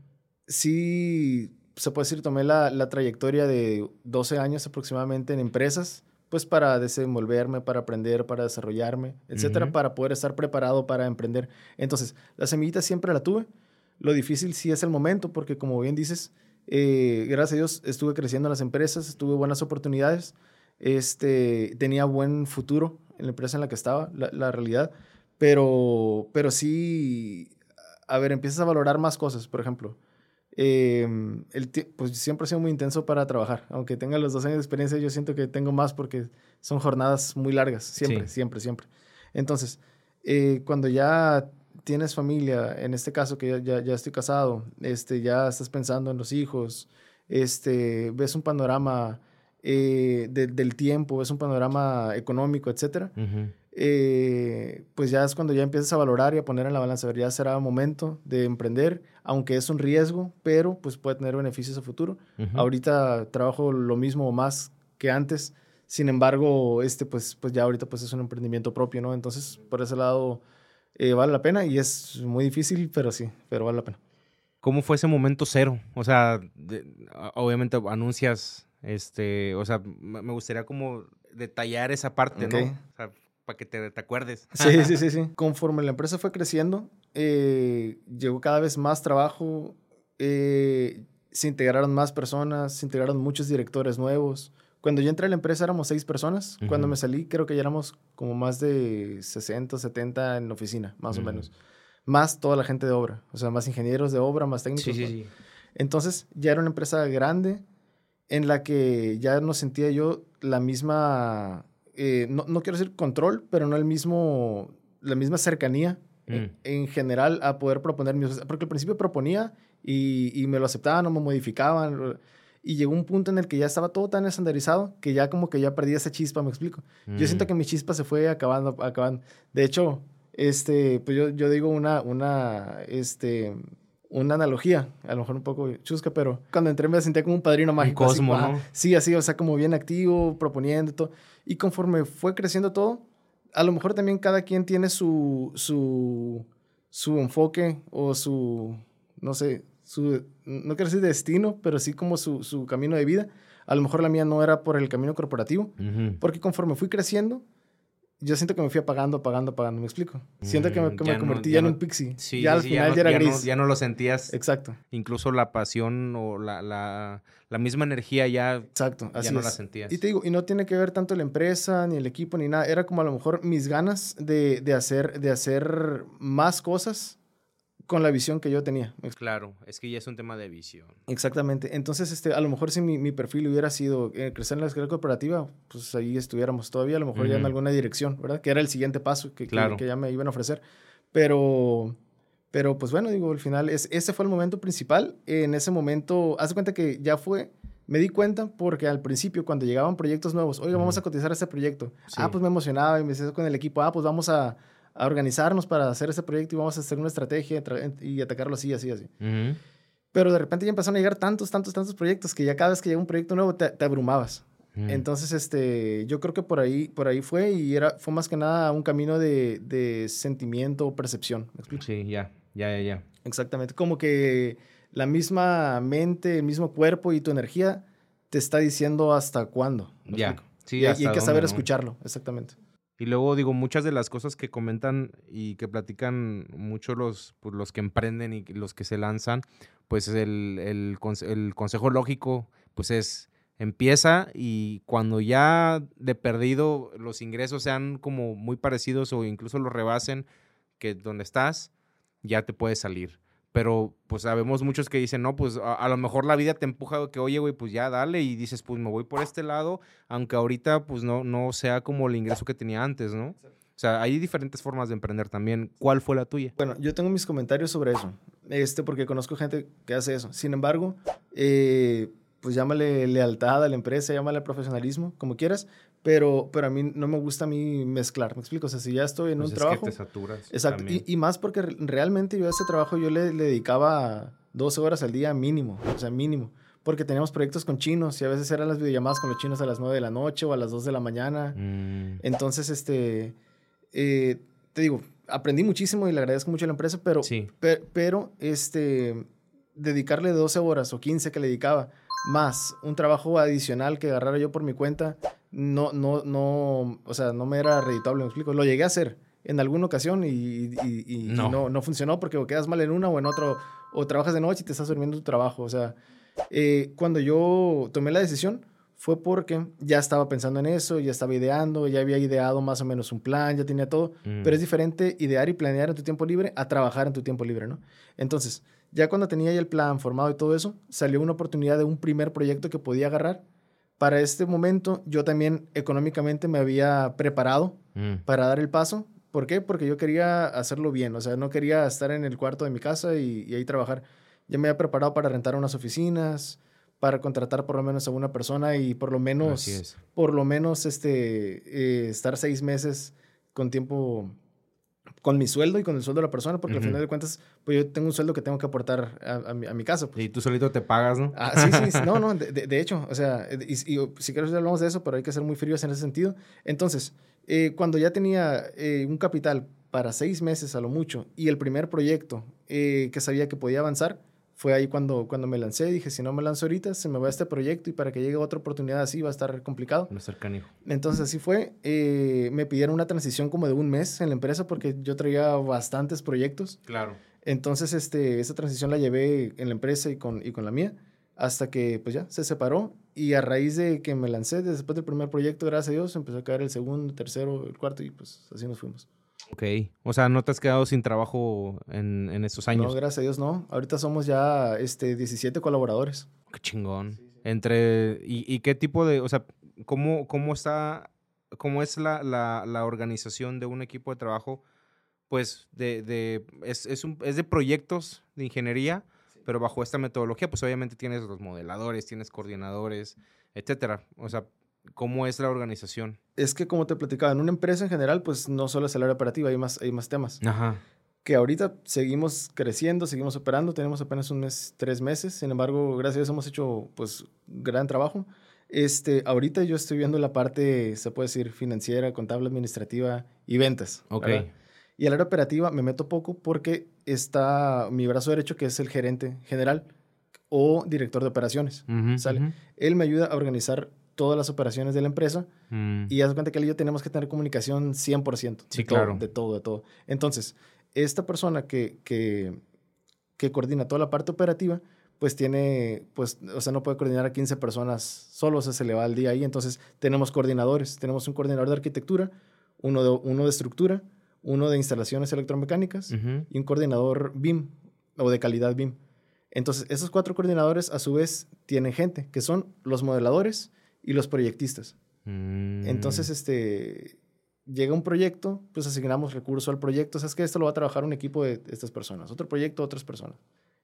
sí, se puede decir, tomé la, la trayectoria de doce años aproximadamente en empresas, pues para desenvolverme, para aprender, para desarrollarme, etcétera, Ujú. para poder estar preparado para emprender. Entonces, la semillita siempre la tuve. Lo difícil sí es el momento, porque como bien dices, eh, gracias a Dios estuve creciendo en las empresas, tuve buenas oportunidades, este, tenía buen futuro en la empresa en la que estaba, la, la realidad, pero, pero sí, a ver, empiezas a valorar más cosas, por ejemplo. Eh, el ti- pues siempre he sido muy intenso para trabajar. Aunque tenga los dos años de experiencia, yo siento que tengo más porque son jornadas muy largas. Siempre, Sí. siempre, siempre. Entonces, eh, cuando ya tienes familia, en este caso que ya, ya, ya estoy casado, este, ya estás pensando en los hijos, este, ves un panorama eh, de- del tiempo, ves un panorama económico, etcétera, Ujú. eh, pues ya es cuando ya empiezas a valorar y a poner en la balanza, a ver, ya será momento de emprender, aunque es un riesgo, pero pues puede tener beneficios a futuro. Ujú. Ahorita trabajo lo mismo o más que antes, sin embargo, este pues, pues ya ahorita pues es un emprendimiento propio, ¿no? Entonces, por ese lado, eh, vale la pena y es muy difícil, pero sí, pero vale la pena. ¿Cómo fue ese momento cero? O sea, de- a- obviamente anuncias, este, o sea, me me gustaría como detallar esa parte, Ok. ¿no? O sea, para que te, te acuerdes. Sí, sí, sí, sí. Conforme la empresa fue creciendo, eh, llegó cada vez más trabajo, eh, se integraron más personas, se integraron muchos directores nuevos. Cuando yo entré a la empresa éramos seis personas. Cuando Ujú. me salí creo que ya éramos como más de sesenta, setenta en la oficina, más o Ujú. menos. Más toda la gente de obra, o sea, más ingenieros de obra, más técnicos. Sí, sí, más- sí. Entonces ya era una empresa grande en la que ya no sentía yo la misma, eh, no, no quiero decir control, pero no el mismo, la misma cercanía en, Mm. en general a poder proponer mis cosas. Porque al principio proponía y, y me lo aceptaban o me modificaban. Y llegó un punto en el que ya estaba todo tan estandarizado que ya como que ya perdí esa chispa, me explico. Yo siento Mm. que mi chispa se fue acabando, acabando. De hecho, este, pues yo, yo digo una, una, este, una analogía, a lo mejor un poco chusca, pero cuando entré me sentía como un padrino mágico. así, cosmo, ajá. ¿no? Sí, así, o sea, como bien activo, proponiendo y todo. Y conforme fue creciendo todo, a lo mejor también cada quien tiene su, su, su enfoque o su, no sé, su, no quiero decir destino, pero sí como su, su camino de vida. A lo mejor la mía no era por el camino corporativo, Ujú. porque conforme fui creciendo, yo siento que me fui apagando, apagando, apagando, ¿me explico? Siento que me, Mm, que ya me no- convertí ya ya en no- un pixie. Sí, ya sí, al sí, final no- ya era ya no- gris. ya no lo sentías. Exacto, Incluso la pasión o la, la, la misma energía ya, exacto, ya así no es. la sentías. Y te digo, y no tiene que ver tanto la empresa, ni el equipo, ni nada. Era como a lo mejor mis ganas de, de hacer, de hacer más cosas con la visión que yo tenía. Claro, es que ya es un tema de visión. Exactamente. Entonces, este, a lo mejor si mi, mi perfil hubiera sido eh, crecer en la escala corporativa, pues ahí estuviéramos todavía, a lo mejor ya en Ujú. alguna dirección, ¿verdad? Que era el siguiente paso que, que- Claro. que ya me iban a ofrecer. Pero, pero pues bueno, digo, al final, es, ese fue el momento principal. En ese momento, haz de cuenta que ya fue Me di cuenta porque al principio, cuando llegaban proyectos nuevos, oiga, vamos a cotizar este proyecto. Sí. Ah, pues me emocionaba y me decía con el equipo, ah, pues vamos a, a organizarnos para hacer este proyecto y vamos a hacer una estrategia y atacarlo así, así, así. Uh-huh. Pero de repente ya empezaron a llegar tantos, tantos, tantos proyectos que ya cada vez que llega un proyecto nuevo te, te abrumabas. Uh-huh. Entonces, este, yo creo que por ahí, por ahí fue y era, fue más que nada un camino de, de sentimiento o percepción. ¿Me explico? Sí, ya, ya, ya, ya. Exactamente. Como que la misma mente, el mismo cuerpo y tu energía te está diciendo hasta cuándo. Ya. Sí, y, hasta y hay que dónde, saber ¿no? escucharlo, exactamente. Y luego, digo, muchas de las cosas que comentan y que platican mucho los, pues, los que emprenden y los que se lanzan, pues el, el, el consejo lógico, pues es, empieza y cuando ya de perdido los ingresos sean como muy parecidos o incluso los rebasen que donde estás, ya te puedes salir. Pero, pues, sabemos muchos que dicen, no, pues, a, a lo mejor la vida te empuja que, oye, güey, pues, ya dale. Y dices, pues, me voy por este lado, aunque ahorita, pues, no, no sea como el ingreso que tenía antes, ¿no? O sea, hay diferentes formas de emprender también. ¿Cuál fue la tuya? Bueno, yo tengo mis comentarios sobre eso, este, porque conozco gente que hace eso. Sin embargo, eh, pues, llámale lealtad a la empresa, llámale profesionalismo, como quieras. Pero, pero a mí no me gusta a mí mezclar, ¿me explico? O sea, si ya estoy en pues un es trabajo... que te saturas. Exacto, y, y más porque realmente yo a ese trabajo yo le, le dedicaba doce horas al día mínimo, o sea, mínimo. Porque teníamos proyectos con chinos y a veces eran las videollamadas con los chinos a las nueve de la noche o a las dos de la mañana. Mm. Entonces, este, eh, te digo, aprendí muchísimo y le agradezco mucho a la empresa, pero, sí. per, pero este, dedicarle doce horas o quince que le dedicaba, más un trabajo adicional que agarrara yo por mi cuenta, no, no, no, o sea, no me era redituable, me explico. Lo llegué a hacer en alguna ocasión y, y, y, no. y no, no funcionó porque o quedas mal en una o en otro, o trabajas de noche y te estás durmiendo tu trabajo. O sea, eh, cuando yo tomé la decisión fue porque ya estaba pensando en eso, ya estaba ideando, ya había ideado más o menos un plan, ya tenía todo, mm. pero es diferente idear y planear en tu tiempo libre a trabajar en tu tiempo libre, ¿no? Entonces, ya cuando tenía ya el plan formado y todo eso, salió una oportunidad de un primer proyecto que podía agarrar. Para este momento, yo también económicamente me había preparado mm. para dar el paso. ¿Por qué? Porque yo quería hacerlo bien. O sea, no quería estar en el cuarto de mi casa y, y ahí trabajar. Ya me había preparado para rentar unas oficinas, para contratar por lo menos a una persona y por lo menos, por lo menos este, eh, estar seis meses con tiempo... con mi sueldo y con el sueldo de la persona, porque uh-huh. al final de cuentas, pues yo tengo un sueldo que tengo que aportar a, a, mi, a mi casa. Pues. Y tú solito te pagas, ¿no? Ah, sí, sí, sí, no, no, de, de, de hecho, o sea, y, y si quieres hablamos de eso, pero hay que ser muy fríos en ese sentido. Entonces, eh, cuando ya tenía eh, un capital para seis meses a lo mucho y el primer proyecto eh, que sabía que podía avanzar, fue ahí cuando, cuando me lancé. Dije, si no me lanzo ahorita, se me va este proyecto y para que llegue otra oportunidad así va a estar complicado. No estar canijo. Entonces así fue. Eh, me pidieron una transición como de un mes en la empresa porque yo traía bastantes proyectos. Claro. Entonces este, esa transición la llevé en la empresa y con, y con la mía hasta que pues ya se separó. Y a raíz de que me lancé, después del primer proyecto, gracias a Dios, empezó a caer el segundo, el tercero, el cuarto y pues así nos fuimos. Ok. O sea, ¿no te has quedado sin trabajo en, en estos años? No, gracias a Dios no. Ahorita somos ya este, diecisiete colaboradores. Qué chingón. Sí, sí. Entre... ¿Y, y qué tipo de... O sea, ¿cómo, cómo está... ¿Cómo es la, la, la organización de un equipo de trabajo? Pues de... de es, es, un, es de proyectos de ingeniería, sí. pero bajo esta metodología, pues obviamente tienes los modeladores, tienes coordinadores, etcétera. O sea... ¿Cómo es la organización? Es que, como te platicaba, en una empresa en general, pues no solo es el área operativa, hay más, hay más temas. Ajá. Que ahorita seguimos creciendo, seguimos operando, tenemos apenas un mes, tres meses, sin embargo, gracias a Dios hemos hecho, pues, gran trabajo. Este, ahorita yo estoy viendo la parte, se puede decir, financiera, contable, administrativa y ventas. Ok. ¿verdad? Y el área operativa me meto poco porque está mi brazo derecho, que es el gerente general o director de operaciones, uh-huh, ¿sale? Uh-huh. Él me ayuda a organizar todas las operaciones de la empresa mm. y haz cuenta que él y yo tenemos que tener comunicación cien por ciento. Sí, de claro. Todo, de todo, de todo. Entonces, esta persona que, que, que coordina toda la parte operativa, pues tiene, pues, o sea, no puede coordinar a quince personas solo, o sea, se le va el día ahí. Entonces, tenemos coordinadores. Tenemos un coordinador de arquitectura, uno de, uno de estructura, uno de instalaciones electromecánicas uh-huh. y un coordinador B I M o de calidad B I M. Entonces, esos cuatro coordinadores, a su vez, tienen gente, que son los modeladores y los proyectistas. Mm. Entonces, este, llega un proyecto, pues asignamos recursos al proyecto. O sea, es que esto lo va a trabajar un equipo de estas personas. Otro proyecto, otras personas.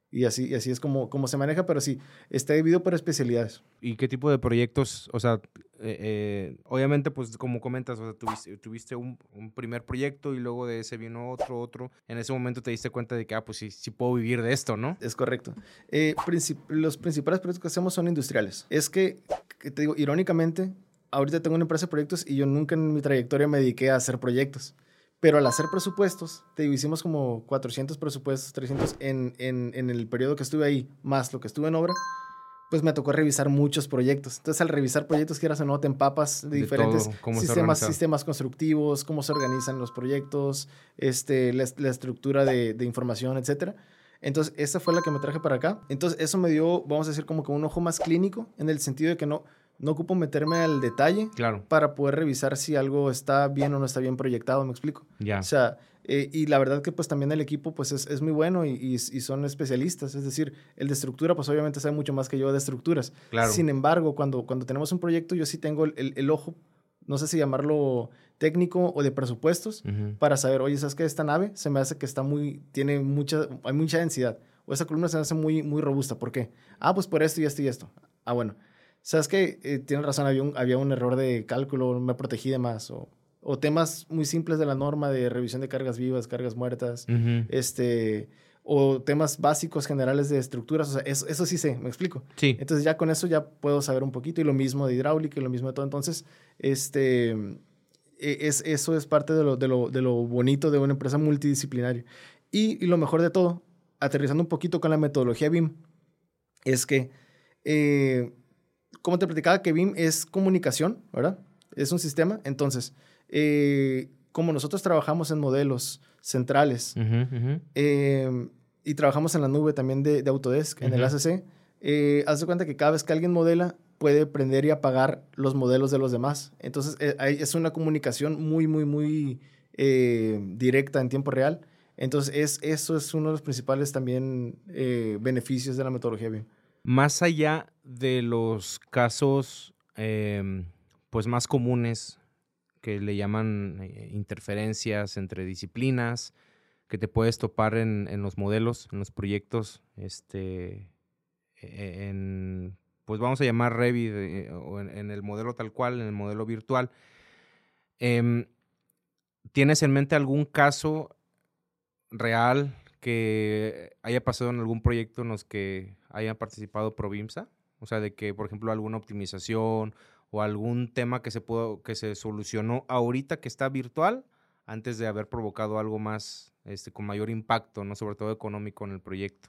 Y así, y así es como, como se maneja, pero sí, está dividido por especialidades. ¿Y qué tipo de proyectos? O sea, eh, eh, obviamente, pues como comentas, o sea, tuviste, tuviste un, un primer proyecto y luego de ese vino otro, otro. En ese momento te diste cuenta de que, ah, pues sí, sí puedo vivir de esto, ¿no? Es correcto. Eh, princip- los principales proyectos que hacemos son industriales. Es que, que te digo, irónicamente, ahorita tengo una empresa de proyectos y yo nunca en mi trayectoria me dediqué a hacer proyectos. Pero al hacer presupuestos, te digo, hicimos como cuatrocientos presupuestos, trescientos en, en, en el periodo que estuve ahí, más lo que estuve en obra, pues me tocó revisar muchos proyectos. Entonces, al revisar proyectos, quieras o no, te empapas de, De diferentes todo, cómo está sistemas, organizado. sistemas constructivos, cómo se organizan los proyectos, este, la, la estructura de, de información, etcétera. Entonces, esa fue la que me traje para acá. Entonces, eso me dio, vamos a decir, como que un ojo más clínico, en el sentido de que no, no ocupo meterme al detalle Claro, para poder revisar si algo está bien o no está bien proyectado, ¿me explico? ya. O sea, eh, y la verdad que pues también el equipo pues es, es muy bueno y, y, y son especialistas. Es decir, el de estructura pues obviamente sabe mucho más que yo de estructuras. Claro. Sin embargo, cuando, cuando tenemos un proyecto yo sí tengo el, el, el ojo, no sé si llamarlo técnico o de presupuestos, Uh-huh. para saber, oye, ¿sabes qué? Esta nave se me hace que está muy, tiene mucha, hay mucha densidad. O esa columna se me hace muy, muy robusta. ¿Por qué? Ah, pues por esto y esto y esto. Ah, bueno. ¿Sabes qué? Eh, tienes razón, había un, había un error de cálculo, me protegí de más. O, o temas muy simples de la norma de revisión de cargas vivas, cargas muertas, Uh-huh. este, o temas básicos generales de estructuras. O sea, eso, eso sí sé, me explico. Sí. Entonces ya con eso ya puedo saber un poquito. Y lo mismo de hidráulica y lo mismo de todo. Entonces, este, es, eso es parte de lo, de, lo, de lo bonito de una empresa multidisciplinaria. Y, y lo mejor de todo, aterrizando un poquito con la metodología B I M, es que... Eh, como te platicaba, que B I M es comunicación, ¿verdad? Es un sistema. Entonces, eh, como nosotros trabajamos en modelos centrales Uh-huh, uh-huh. eh, y trabajamos en la nube también de, de Autodesk, en Uh-huh. el A C C, eh, haz de cuenta que cada vez que alguien modela, puede prender y apagar los modelos de los demás. Entonces, eh, es una comunicación muy, muy, muy eh, directa en tiempo real. Entonces, es, eso es uno de los principales también eh, beneficios de la metodología B I M. Más allá de los casos, eh, pues más comunes que le llaman eh, interferencias entre disciplinas, que te puedes topar en, en los modelos, en los proyectos, este, e- en, pues vamos a llamar Revit, eh, o en, en el modelo tal cual, en el modelo virtual. Em, ¿Tienes en mente algún caso real que haya pasado en algún proyecto en los que haya participado Provimsa? O sea, de que, por ejemplo, alguna optimización o algún tema que se pudo, que se solucionó ahorita que está virtual, antes de haber provocado algo más, este, con mayor impacto, ¿no? Sobre todo económico en el proyecto.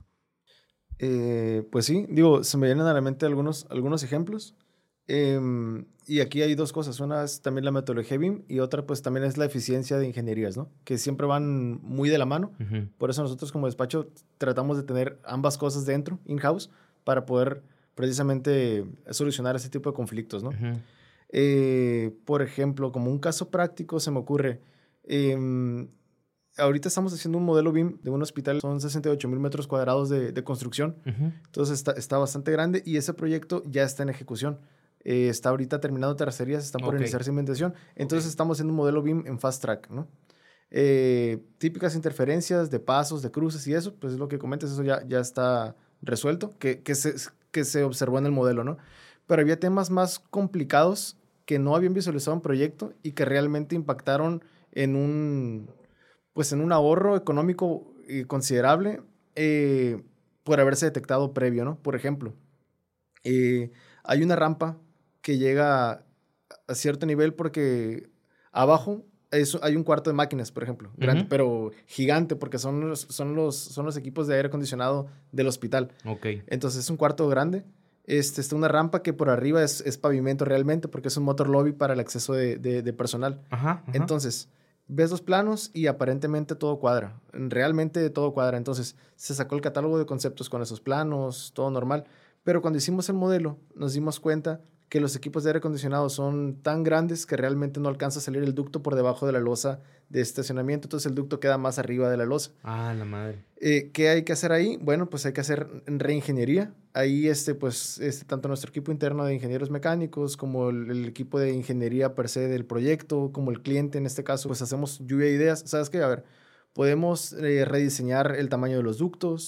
Eh, pues sí, digo, se me vienen a la mente algunos, algunos ejemplos. Em, y aquí hay dos cosas. Una es también la metodología B I M y otra pues también es la eficiencia de ingenierías, ¿no? Que siempre van muy de la mano. Uh-huh. Por eso nosotros como despacho tratamos de tener ambas cosas dentro, in-house, para poder precisamente solucionar ese tipo de conflictos, ¿no? Uh-huh. Eh, por ejemplo, como un caso práctico se me ocurre, em, ahorita estamos haciendo un modelo B I M de un hospital, son sesenta y ocho mil metros cuadrados de, de construcción, Uh-huh. entonces está, está bastante grande y ese proyecto ya está en ejecución. Eh, está ahorita terminando tercerías, están por Ok. iniciar cimentación, entonces Ok. estamos haciendo un modelo B I M en fast track, ¿no? Eh, típicas interferencias de pasos, de cruces y eso, pues es lo que comentas, eso ya, ya está resuelto, que, que, se, que se observó en el modelo, ¿no? Pero había temas más complicados que no habían visualizado en proyecto y que realmente impactaron en un, pues en un ahorro económico eh, considerable eh, por haberse detectado previo, ¿no? Por ejemplo, eh, hay una rampa que llega a, a cierto nivel porque abajo es, hay un cuarto de máquinas, por ejemplo, grande, Uh-huh. pero gigante porque son los, son, los, son los equipos de aire acondicionado del hospital. Ok. Entonces es un cuarto grande. Este, está una rampa que por arriba es, es pavimento realmente porque es un motor lobby para el acceso de, de, de personal. Ajá, ajá. Entonces, ves los planos y aparentemente todo cuadra. Realmente todo cuadra. Entonces, se sacó el catálogo de conceptos con esos planos, todo normal. Pero cuando hicimos el modelo, nos dimos cuenta que los equipos de aire acondicionado son tan grandes que realmente no alcanza a salir el ducto por debajo de la losa de estacionamiento. Entonces, el ducto queda más arriba de la losa. Ah, la madre. Eh, ¿Qué hay que hacer ahí? Bueno, pues hay que hacer reingeniería. Ahí, este, pues, este, tanto nuestro equipo interno de ingenieros mecánicos como el, el equipo de ingeniería per se del proyecto, como el cliente en este caso, pues hacemos lluvia de ideas. ¿Sabes qué? A ver, podemos eh, rediseñar el tamaño de los ductos,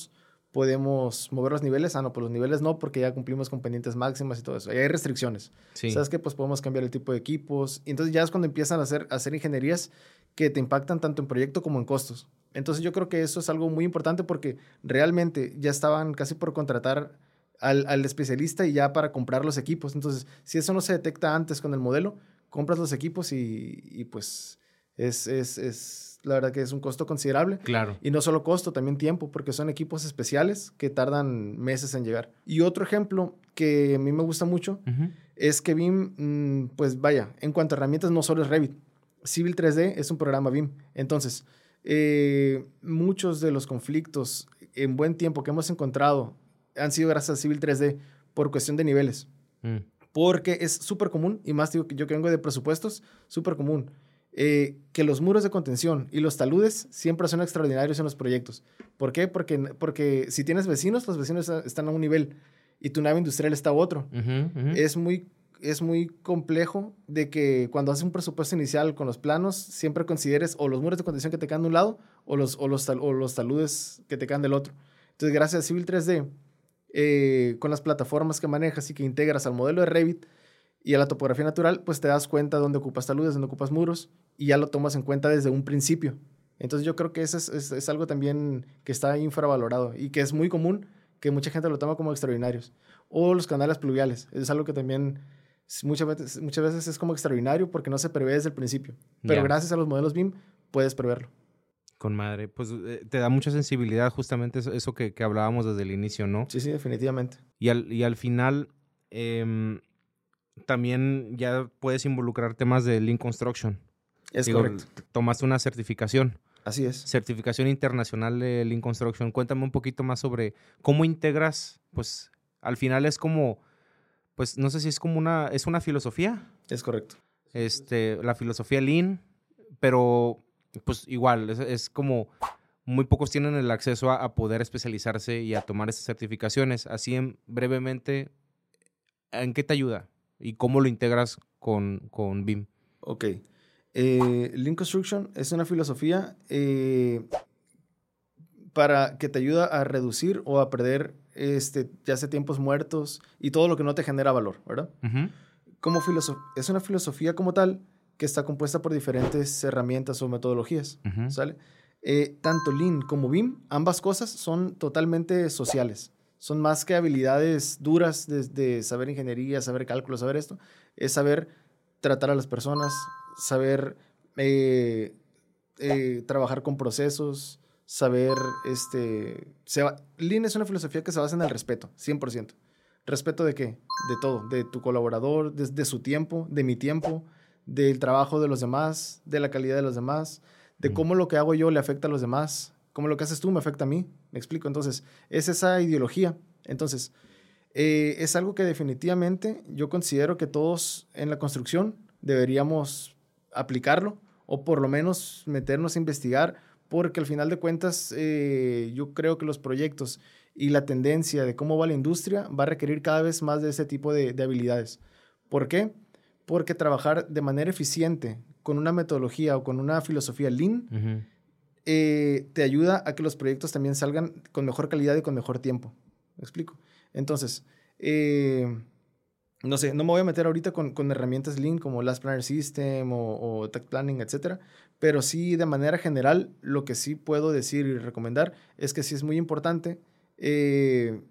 podemos mover los niveles. Ah, no, pues los niveles no, porque ya cumplimos con pendientes máximas y todo eso. Ahí hay restricciones. Sí. ¿Sabes qué? Pues podemos cambiar el tipo de equipos. Y entonces ya es cuando empiezan a hacer, a hacer ingenierías que te impactan tanto en proyecto como en costos. Entonces yo creo que eso es algo muy importante porque realmente ya estaban casi por contratar al, al especialista y ya para comprar los equipos. Entonces, si eso no se detecta antes con el modelo, compras los equipos y, y pues es, es, es la verdad que es un costo considerable. Claro. Y no solo costo, también tiempo, porque son equipos especiales que tardan meses en llegar. Y otro ejemplo que a mí me gusta mucho Uh-huh. es que B I M, mmm, pues vaya, en cuanto a herramientas no solo es Revit. Civil tres D es un programa B I M. Entonces, eh, muchos de los conflictos en buen tiempo que hemos encontrado han sido gracias a Civil tres D por cuestión de niveles. Mm. Porque es súper común, y más digo que yo que vengo de presupuestos, súper común, eh, que los muros de contención y los taludes siempre son extraordinarios en los proyectos. ¿Por qué? Porque, porque si tienes vecinos, los vecinos están a un nivel y tu nave industrial está a otro. Uh-huh, uh-huh. Es muy, es muy complejo de que cuando haces un presupuesto inicial con los planos, siempre consideres o los muros de contención que te quedan de un lado o los, o los, tal, o los taludes que te quedan del otro. Entonces, gracias a Civil tres D, eh, con las plataformas que manejas y que integras al modelo de Revit y a la topografía natural, pues te das cuenta dónde ocupas taludes, dónde ocupas muros y ya lo tomas en cuenta desde un principio. Entonces yo creo que eso es, es, es algo también que está infravalorado y que es muy común, que mucha gente lo toma como extraordinarios. O los canales pluviales, es algo que también muchas veces, muchas veces es como extraordinario porque no se prevé desde el principio. Pero Yeah. gracias a los modelos B I M puedes preverlo. Con madre. Pues eh, te da mucha sensibilidad justamente eso, eso que, que hablábamos desde el inicio, ¿no? Sí, sí, definitivamente. Y al, y al final eh, también ya puedes involucrar temas de Lean Construction. Es Digo, correcto. tomaste una certificación. Así es. Certificación internacional de Lean Construction. Cuéntame un poquito más sobre cómo integras, pues al final es como, pues no sé si es como una, es una filosofía. Es correcto. Este, la filosofía Lean, pero pues igual, es, es como muy pocos tienen el acceso a, a poder especializarse y a tomar estas certificaciones. Así en, brevemente, ¿en qué te ayuda? ¿Y cómo lo integras con, con B I M? Ok. Eh, Lean Construction es una filosofía eh, para que te ayuda a reducir o a perder este, ya sea tiempos muertos y todo lo que no te genera valor, ¿verdad? Uh-huh. Como filosof- es una filosofía como tal que está compuesta por diferentes herramientas o metodologías, Uh-huh. ¿sale? Eh, tanto Lean como B I M, ambas cosas son totalmente sociales. Son más que habilidades duras de, de saber ingeniería, saber cálculo, saber esto. Es saber tratar a las personas, saber eh, eh, trabajar con procesos, saber, este... Se va, Lean es una filosofía que se basa en el respeto, cien por ciento. ¿Respeto de qué? De todo, de tu colaborador, de, de su tiempo, de mi tiempo, del trabajo de los demás, de la calidad de los demás, de cómo lo que hago yo le afecta a los demás, cómo lo que haces tú me afecta a mí. ¿Me explico? Entonces, es esa ideología. Entonces, eh, es algo que definitivamente yo considero que todos en la construcción deberíamos aplicarlo o por lo menos meternos a investigar, porque al final de cuentas eh, yo creo que los proyectos y la tendencia de cómo va la industria va a requerir cada vez más de ese tipo de, de habilidades. ¿Por qué? Porque trabajar de manera eficiente con una metodología o con una filosofía Lean Uh-huh. eh, te ayuda a que los proyectos también salgan con mejor calidad y con mejor tiempo. ¿Me explico? Entonces, eh, no sé, no me voy a meter ahorita con, con herramientas Lean como Last Planner System o, o Tech Planning, etcétera, pero sí, de manera general, lo que sí puedo decir y recomendar es que sí es muy importante eh,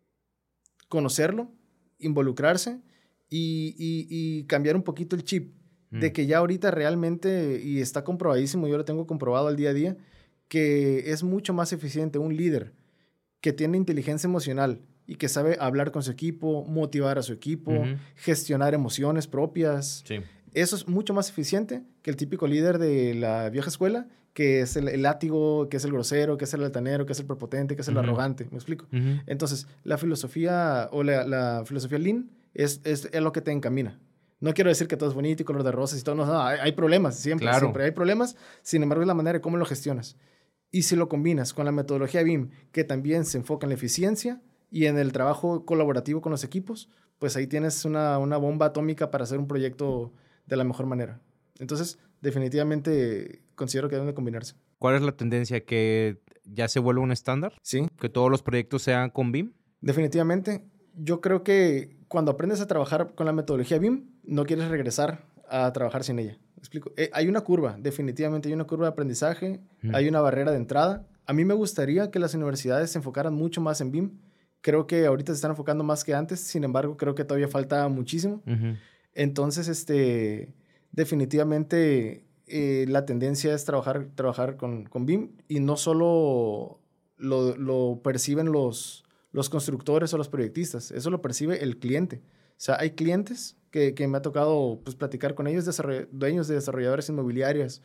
conocerlo, involucrarse y, y, y cambiar un poquito el chip mm. de que ya ahorita realmente, y está comprobadísimo, yo lo tengo comprobado al día a día, que es mucho más eficiente un líder que tiene inteligencia emocional y que sabe hablar con su equipo, motivar a su equipo, uh-huh. gestionar emociones propias. Sí. Eso es mucho más eficiente que el típico líder de la vieja escuela, que es el, el látigo, que es el grosero, que es el altanero, que es el prepotente, que es el uh-huh. arrogante. ¿Me explico? Uh-huh. Entonces, la filosofía o la, la filosofía Lean es, es, es lo que te encamina. No quiero decir que todo es bonito y color de rosas y todo. No, no hay, hay problemas, siempre, claro. siempre hay problemas. Sin embargo, es la manera de cómo lo gestionas. Y si lo combinas con la metodología B I M, que también se enfoca en la eficiencia y en el trabajo colaborativo con los equipos, pues ahí tienes una, una bomba atómica para hacer un proyecto de la mejor manera. Entonces, definitivamente considero que deben de combinarse. ¿Cuál es la tendencia? ¿Que ya se vuelve un estándar? Sí. ¿Que todos los proyectos sean con B I M? Definitivamente. Yo creo que cuando aprendes a trabajar con la metodología B I M, no quieres regresar a trabajar sin ella. ¿Me explico? Eh, hay una curva, definitivamente hay una curva de aprendizaje, mm. hay una barrera de entrada. A mí me gustaría que las universidades se enfocaran mucho más en B I M. Creo que ahorita se están enfocando más que antes, sin embargo, creo que todavía falta muchísimo. Uh-huh. Entonces, este, definitivamente eh, la tendencia es trabajar, trabajar con, con B I M y no solo lo, lo perciben los, los constructores o los proyectistas, eso lo percibe el cliente. O sea, hay clientes que, que me ha tocado pues, platicar con ellos, dueños de desarrolladores inmobiliarias,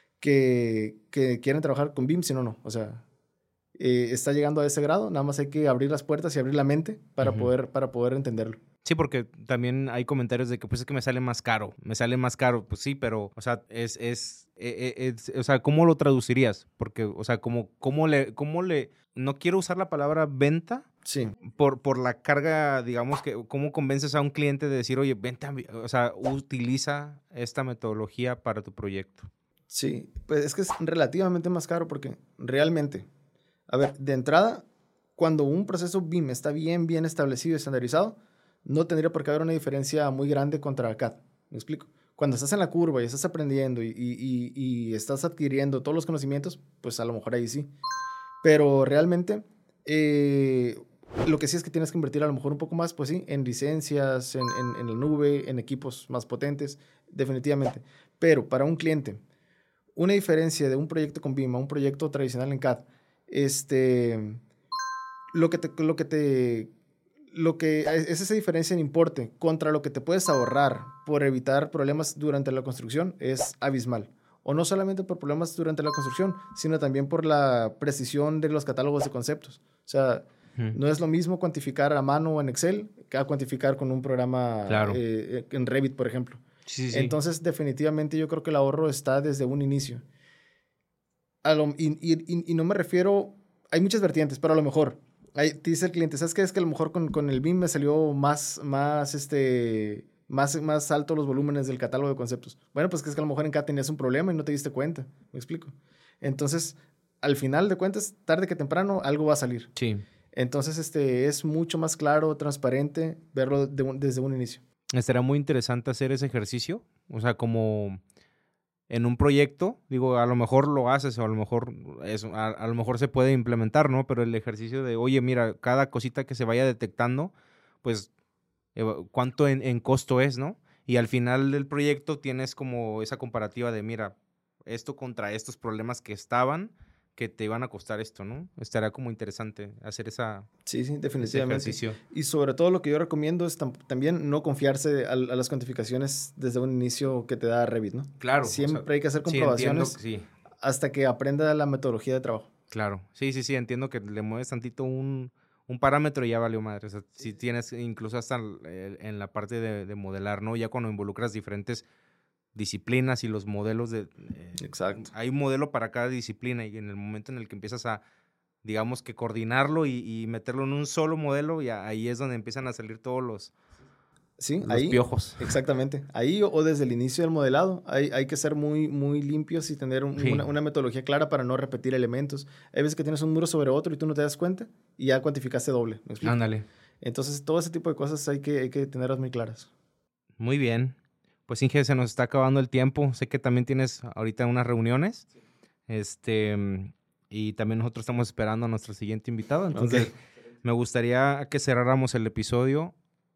que, que quieren trabajar con B I M, si no, no. O sea, eh, está llegando a ese grado, nada más hay que abrir las puertas y abrir la mente para, uh-huh. poder, para poder entenderlo. Sí, porque también hay comentarios de que pues es que me sale más caro, me sale más caro, pues sí, pero, o sea, es, es, es, es o sea, ¿cómo lo traducirías? Porque, o sea, ¿cómo, cómo le, cómo le, no quiero usar la palabra venta, sí, por, por la carga, digamos, que cómo convences a un cliente de decir, oye, vente, a, o sea, utiliza esta metodología para tu proyecto. Sí, pues es que es relativamente más caro porque realmente, a ver, de entrada, cuando un proceso B I M está bien, bien establecido y estandarizado, no tendría por qué haber una diferencia muy grande contra C A D. ¿Me explico? Cuando estás en la curva y estás aprendiendo y, y, y, y estás adquiriendo todos los conocimientos, pues a lo mejor ahí sí. Pero realmente, eh, lo que sí es que tienes que invertir a lo mejor un poco más, pues sí, en licencias, en, en, en la nube, en equipos más potentes, definitivamente. Pero para un cliente, una diferencia de un proyecto con B I M a un proyecto tradicional en C A D, este, lo que te... Lo que te Lo que es esa diferencia en importe contra lo que te puedes ahorrar por evitar problemas durante la construcción es abismal. O no solamente por problemas durante la construcción, sino también por la precisión de los catálogos de conceptos. O sea, hmm. no es lo mismo cuantificar a mano o en Excel que a cuantificar con un programa claro. eh, en Revit, por ejemplo. Sí, sí. Entonces, definitivamente yo creo que el ahorro está desde un inicio. A lo, y, y, y no me refiero... Hay muchas vertientes, pero a lo mejor... Ahí te dice el cliente, ¿sabes qué? Es que a lo mejor con, con el B I M me salió más, más, este, más, más alto los volúmenes del catálogo de conceptos. Bueno, pues que es que a lo mejor en C A D tenías un problema y no te diste cuenta. ¿Me explico? Entonces, al final de cuentas, tarde que temprano, algo va a salir. Sí. Entonces, este, es mucho más claro, transparente, verlo de un, desde un inicio. Estaría muy interesante hacer ese ejercicio. O sea, como... en un proyecto, digo, a lo mejor lo haces o a lo mejor eso, a, a lo mejor se puede implementar, ¿no? Pero el ejercicio de, oye, mira, cada cosita que se vaya detectando, pues, ¿cuánto en, en costo es, no? Y al final del proyecto tienes como esa comparativa de, mira, esto contra estos problemas que estaban, que te iban a costar esto, ¿no? Estará como interesante hacer esa, sí, sí, definitivamente. ese ejercicio. Y sobre todo lo que yo recomiendo es tam- también no confiarse a, a las cuantificaciones desde un inicio que te da Revit, ¿no? Claro. Siempre o sea, hay que hacer comprobaciones sí, entiendo, sí. hasta que aprenda la metodología de trabajo. Claro, sí, sí, sí, entiendo que le mueves tantito un, un parámetro y ya valió madre. O sea, si tienes incluso hasta el, en la parte de, de modelar, ¿no? Ya cuando involucras diferentes disciplinas y los modelos de... Eh, Exacto. Hay un modelo para cada disciplina y en el momento en el que empiezas a, digamos que coordinarlo y, y meterlo en un solo modelo, y ahí es donde empiezan a salir todos los, sí, los ahí, piojos. Exactamente. Ahí o, o desde el inicio del modelado hay, hay que ser muy, muy limpios y tener un, sí. una, una metodología clara para no repetir elementos. Hay veces que tienes un muro sobre otro y tú no te das cuenta y ya cuantificaste doble. ¿Me explico? Ándale. Entonces, todo ese tipo de cosas hay que, hay que tenerlas muy claras. Muy bien. Pues Inge, se nos está acabando el tiempo. Sé que también tienes ahorita unas reuniones. Sí. Este, y también nosotros estamos esperando a nuestro siguiente invitado. Entonces, okay. me gustaría que cerráramos el episodio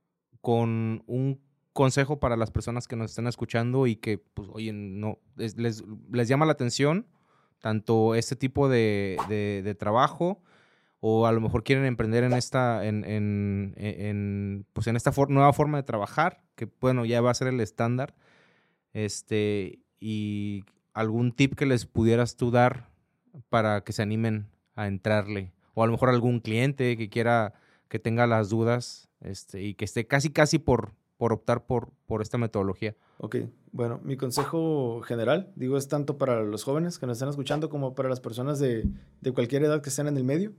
con un consejo para las personas que nos están escuchando y que, pues, oye, no, les, les, les llama la atención tanto este tipo de, de, de trabajo, o a lo mejor quieren emprender en esta, en, en, en, pues en esta for- nueva forma de trabajar, que bueno, ya va a ser el estándar, este, y algún tip que les pudieras tú dar para que se animen a entrarle, o a lo mejor algún cliente que quiera, que tenga las dudas, este, y que esté casi, casi por, por optar por, por esta metodología. Ok, bueno, mi consejo general, digo, es tanto para los jóvenes que nos están escuchando como para las personas de, de cualquier edad que estén en el medio,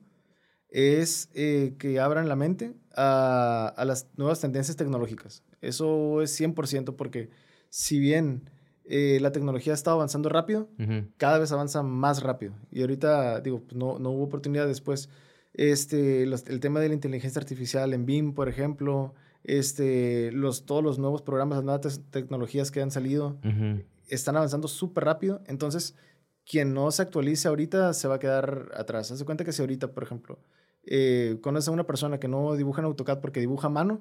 es eh, que abran la mente a, a las nuevas tendencias tecnológicas. Eso es cien por ciento porque si bien eh, la tecnología ha estado avanzando rápido, Uh-huh. cada vez avanza más rápido. Y ahorita, digo, pues no, no hubo oportunidad después. Este, los, el tema de la inteligencia artificial en B I M, por ejemplo, este, los, todos los nuevos programas, las nuevas te- tecnologías que han salido, Uh-huh. están avanzando súper rápido. Entonces, quien no se actualice ahorita se va a quedar atrás. Haz de cuenta que si ahorita, por ejemplo, eh, conoces a una persona que no dibuja en AutoCAD porque dibuja a mano,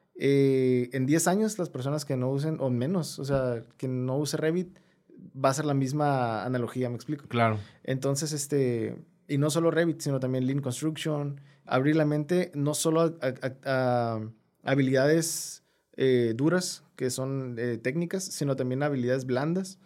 eh, en diez años las personas que no usen, o menos, o sea, que no use Revit, va a ser la misma analogía, ¿me explico? Claro. Entonces, este, y no solo Revit, sino también Lean Construction, abrir la mente no solo a, a- a- a habilidades eh, duras, que son eh, técnicas, sino también habilidades blandas.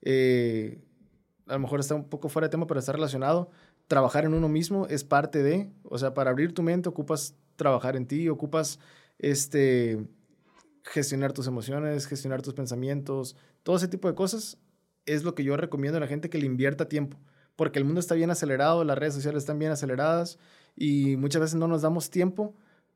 Eh, a lo mejor está un poco fuera de tema, pero está relacionado. Trabajar en uno mismo es parte de, o sea, para abrir tu mente ocupas trabajar en ti, ocupas este, gestionar tus emociones, gestionar tus pensamientos, todo ese tipo de cosas es lo que yo recomiendo a la gente que le invierta tiempo, porque el mundo está bien acelerado, las redes sociales están bien aceleradas y muchas veces no nos damos tiempo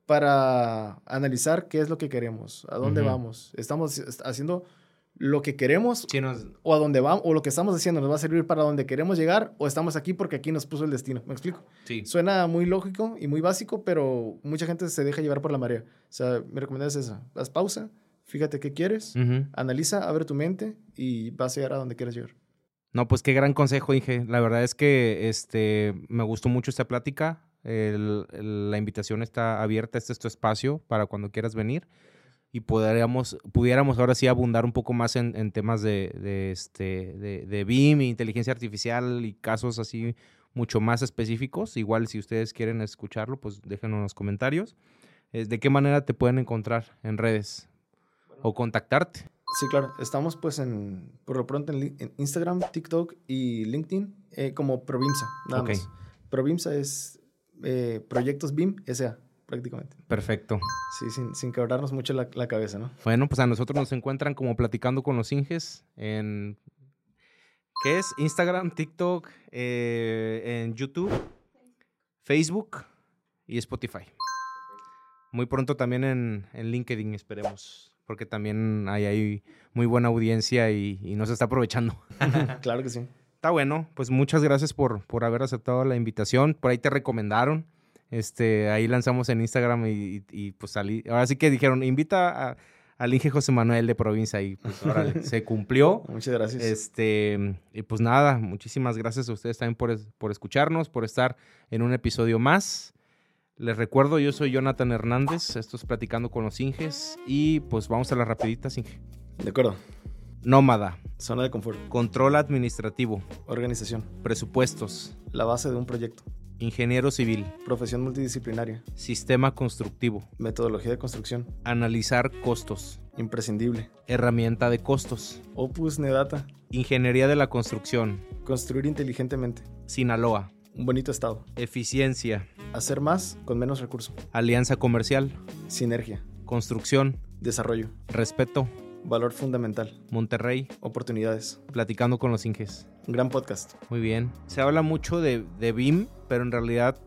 para analizar qué es lo que queremos, a dónde Ujú. vamos. Estamos haciendo lo que queremos Sí, nos- o a dónde vamos, o lo que estamos haciendo nos va a servir para donde queremos llegar, o estamos aquí porque aquí nos puso el destino. ¿Me explico? sí. Suena muy lógico y muy básico, pero mucha gente se deja llevar por la marea. O sea, mi recomendación es esa. Haz pausa, fíjate qué quieres, Ujú. analiza, abre tu mente y vas a llegar a donde quieras llegar. No, pues qué gran consejo, Inge. La verdad es que este, me gustó mucho esta plática. El- el- la invitación está abierta. Este es tu espacio para cuando quieras venir. Y podríamos, pudiéramos ahora sí abundar un poco más en, en temas de, de, este, de, de B I M, inteligencia artificial y casos así mucho más específicos. Igual si ustedes quieren escucharlo, pues déjenos en los comentarios. Eh, ¿De qué manera te pueden encontrar en redes o contactarte? Sí, claro. Estamos pues en, por lo pronto en, li- en Instagram, TikTok y LinkedIn eh, como Provimsa, nada Ok. más. Provimsa es eh, Proyectos B I M S A, prácticamente. Perfecto. Sí, sin, sin quebrarnos mucho la, la cabeza, ¿no? Bueno, pues a nosotros nos encuentran como Platicando con los Inges en... ¿Qué es? Instagram, TikTok, eh, en YouTube, Facebook y Spotify. Muy pronto también en, en LinkedIn, esperemos, porque también hay ahí muy buena audiencia y, y nos está aprovechando. Claro que sí. Está bueno, pues muchas gracias por, por haber aceptado la invitación. Por ahí te recomendaron. Este, ahí lanzamos en Instagram y, y- y, pues salí. Ahora sí que dijeron, invita a- al Inge José Manuel de Provincia y pues órale, se cumplió. Muchas gracias. Este, y pues nada, muchísimas gracias a ustedes también por, es- por escucharnos, por estar en un episodio más. Les recuerdo, yo soy Jonathan Hernández, esto es Platicando con los Inges y pues vamos a las rapiditas, Inge. De acuerdo. Nómada, Zona de confort. control administrativo, Organización. presupuestos, La base de un proyecto. ingeniero civil, Profesión multidisciplinaria. sistema constructivo, Metodología de construcción. analizar costos, Imprescindible. herramienta de costos, Opus Nedata. ingeniería de la construcción, Construir inteligentemente. Sinaloa, Un bonito estado. eficiencia, Hacer más con menos recursos. alianza comercial, Sinergia. construcción, Desarrollo. respeto, Valor fundamental. Monterrey, Oportunidades. Platicando con los Inges. Un gran podcast. Muy bien. Se habla mucho de, de B I M, pero en realidad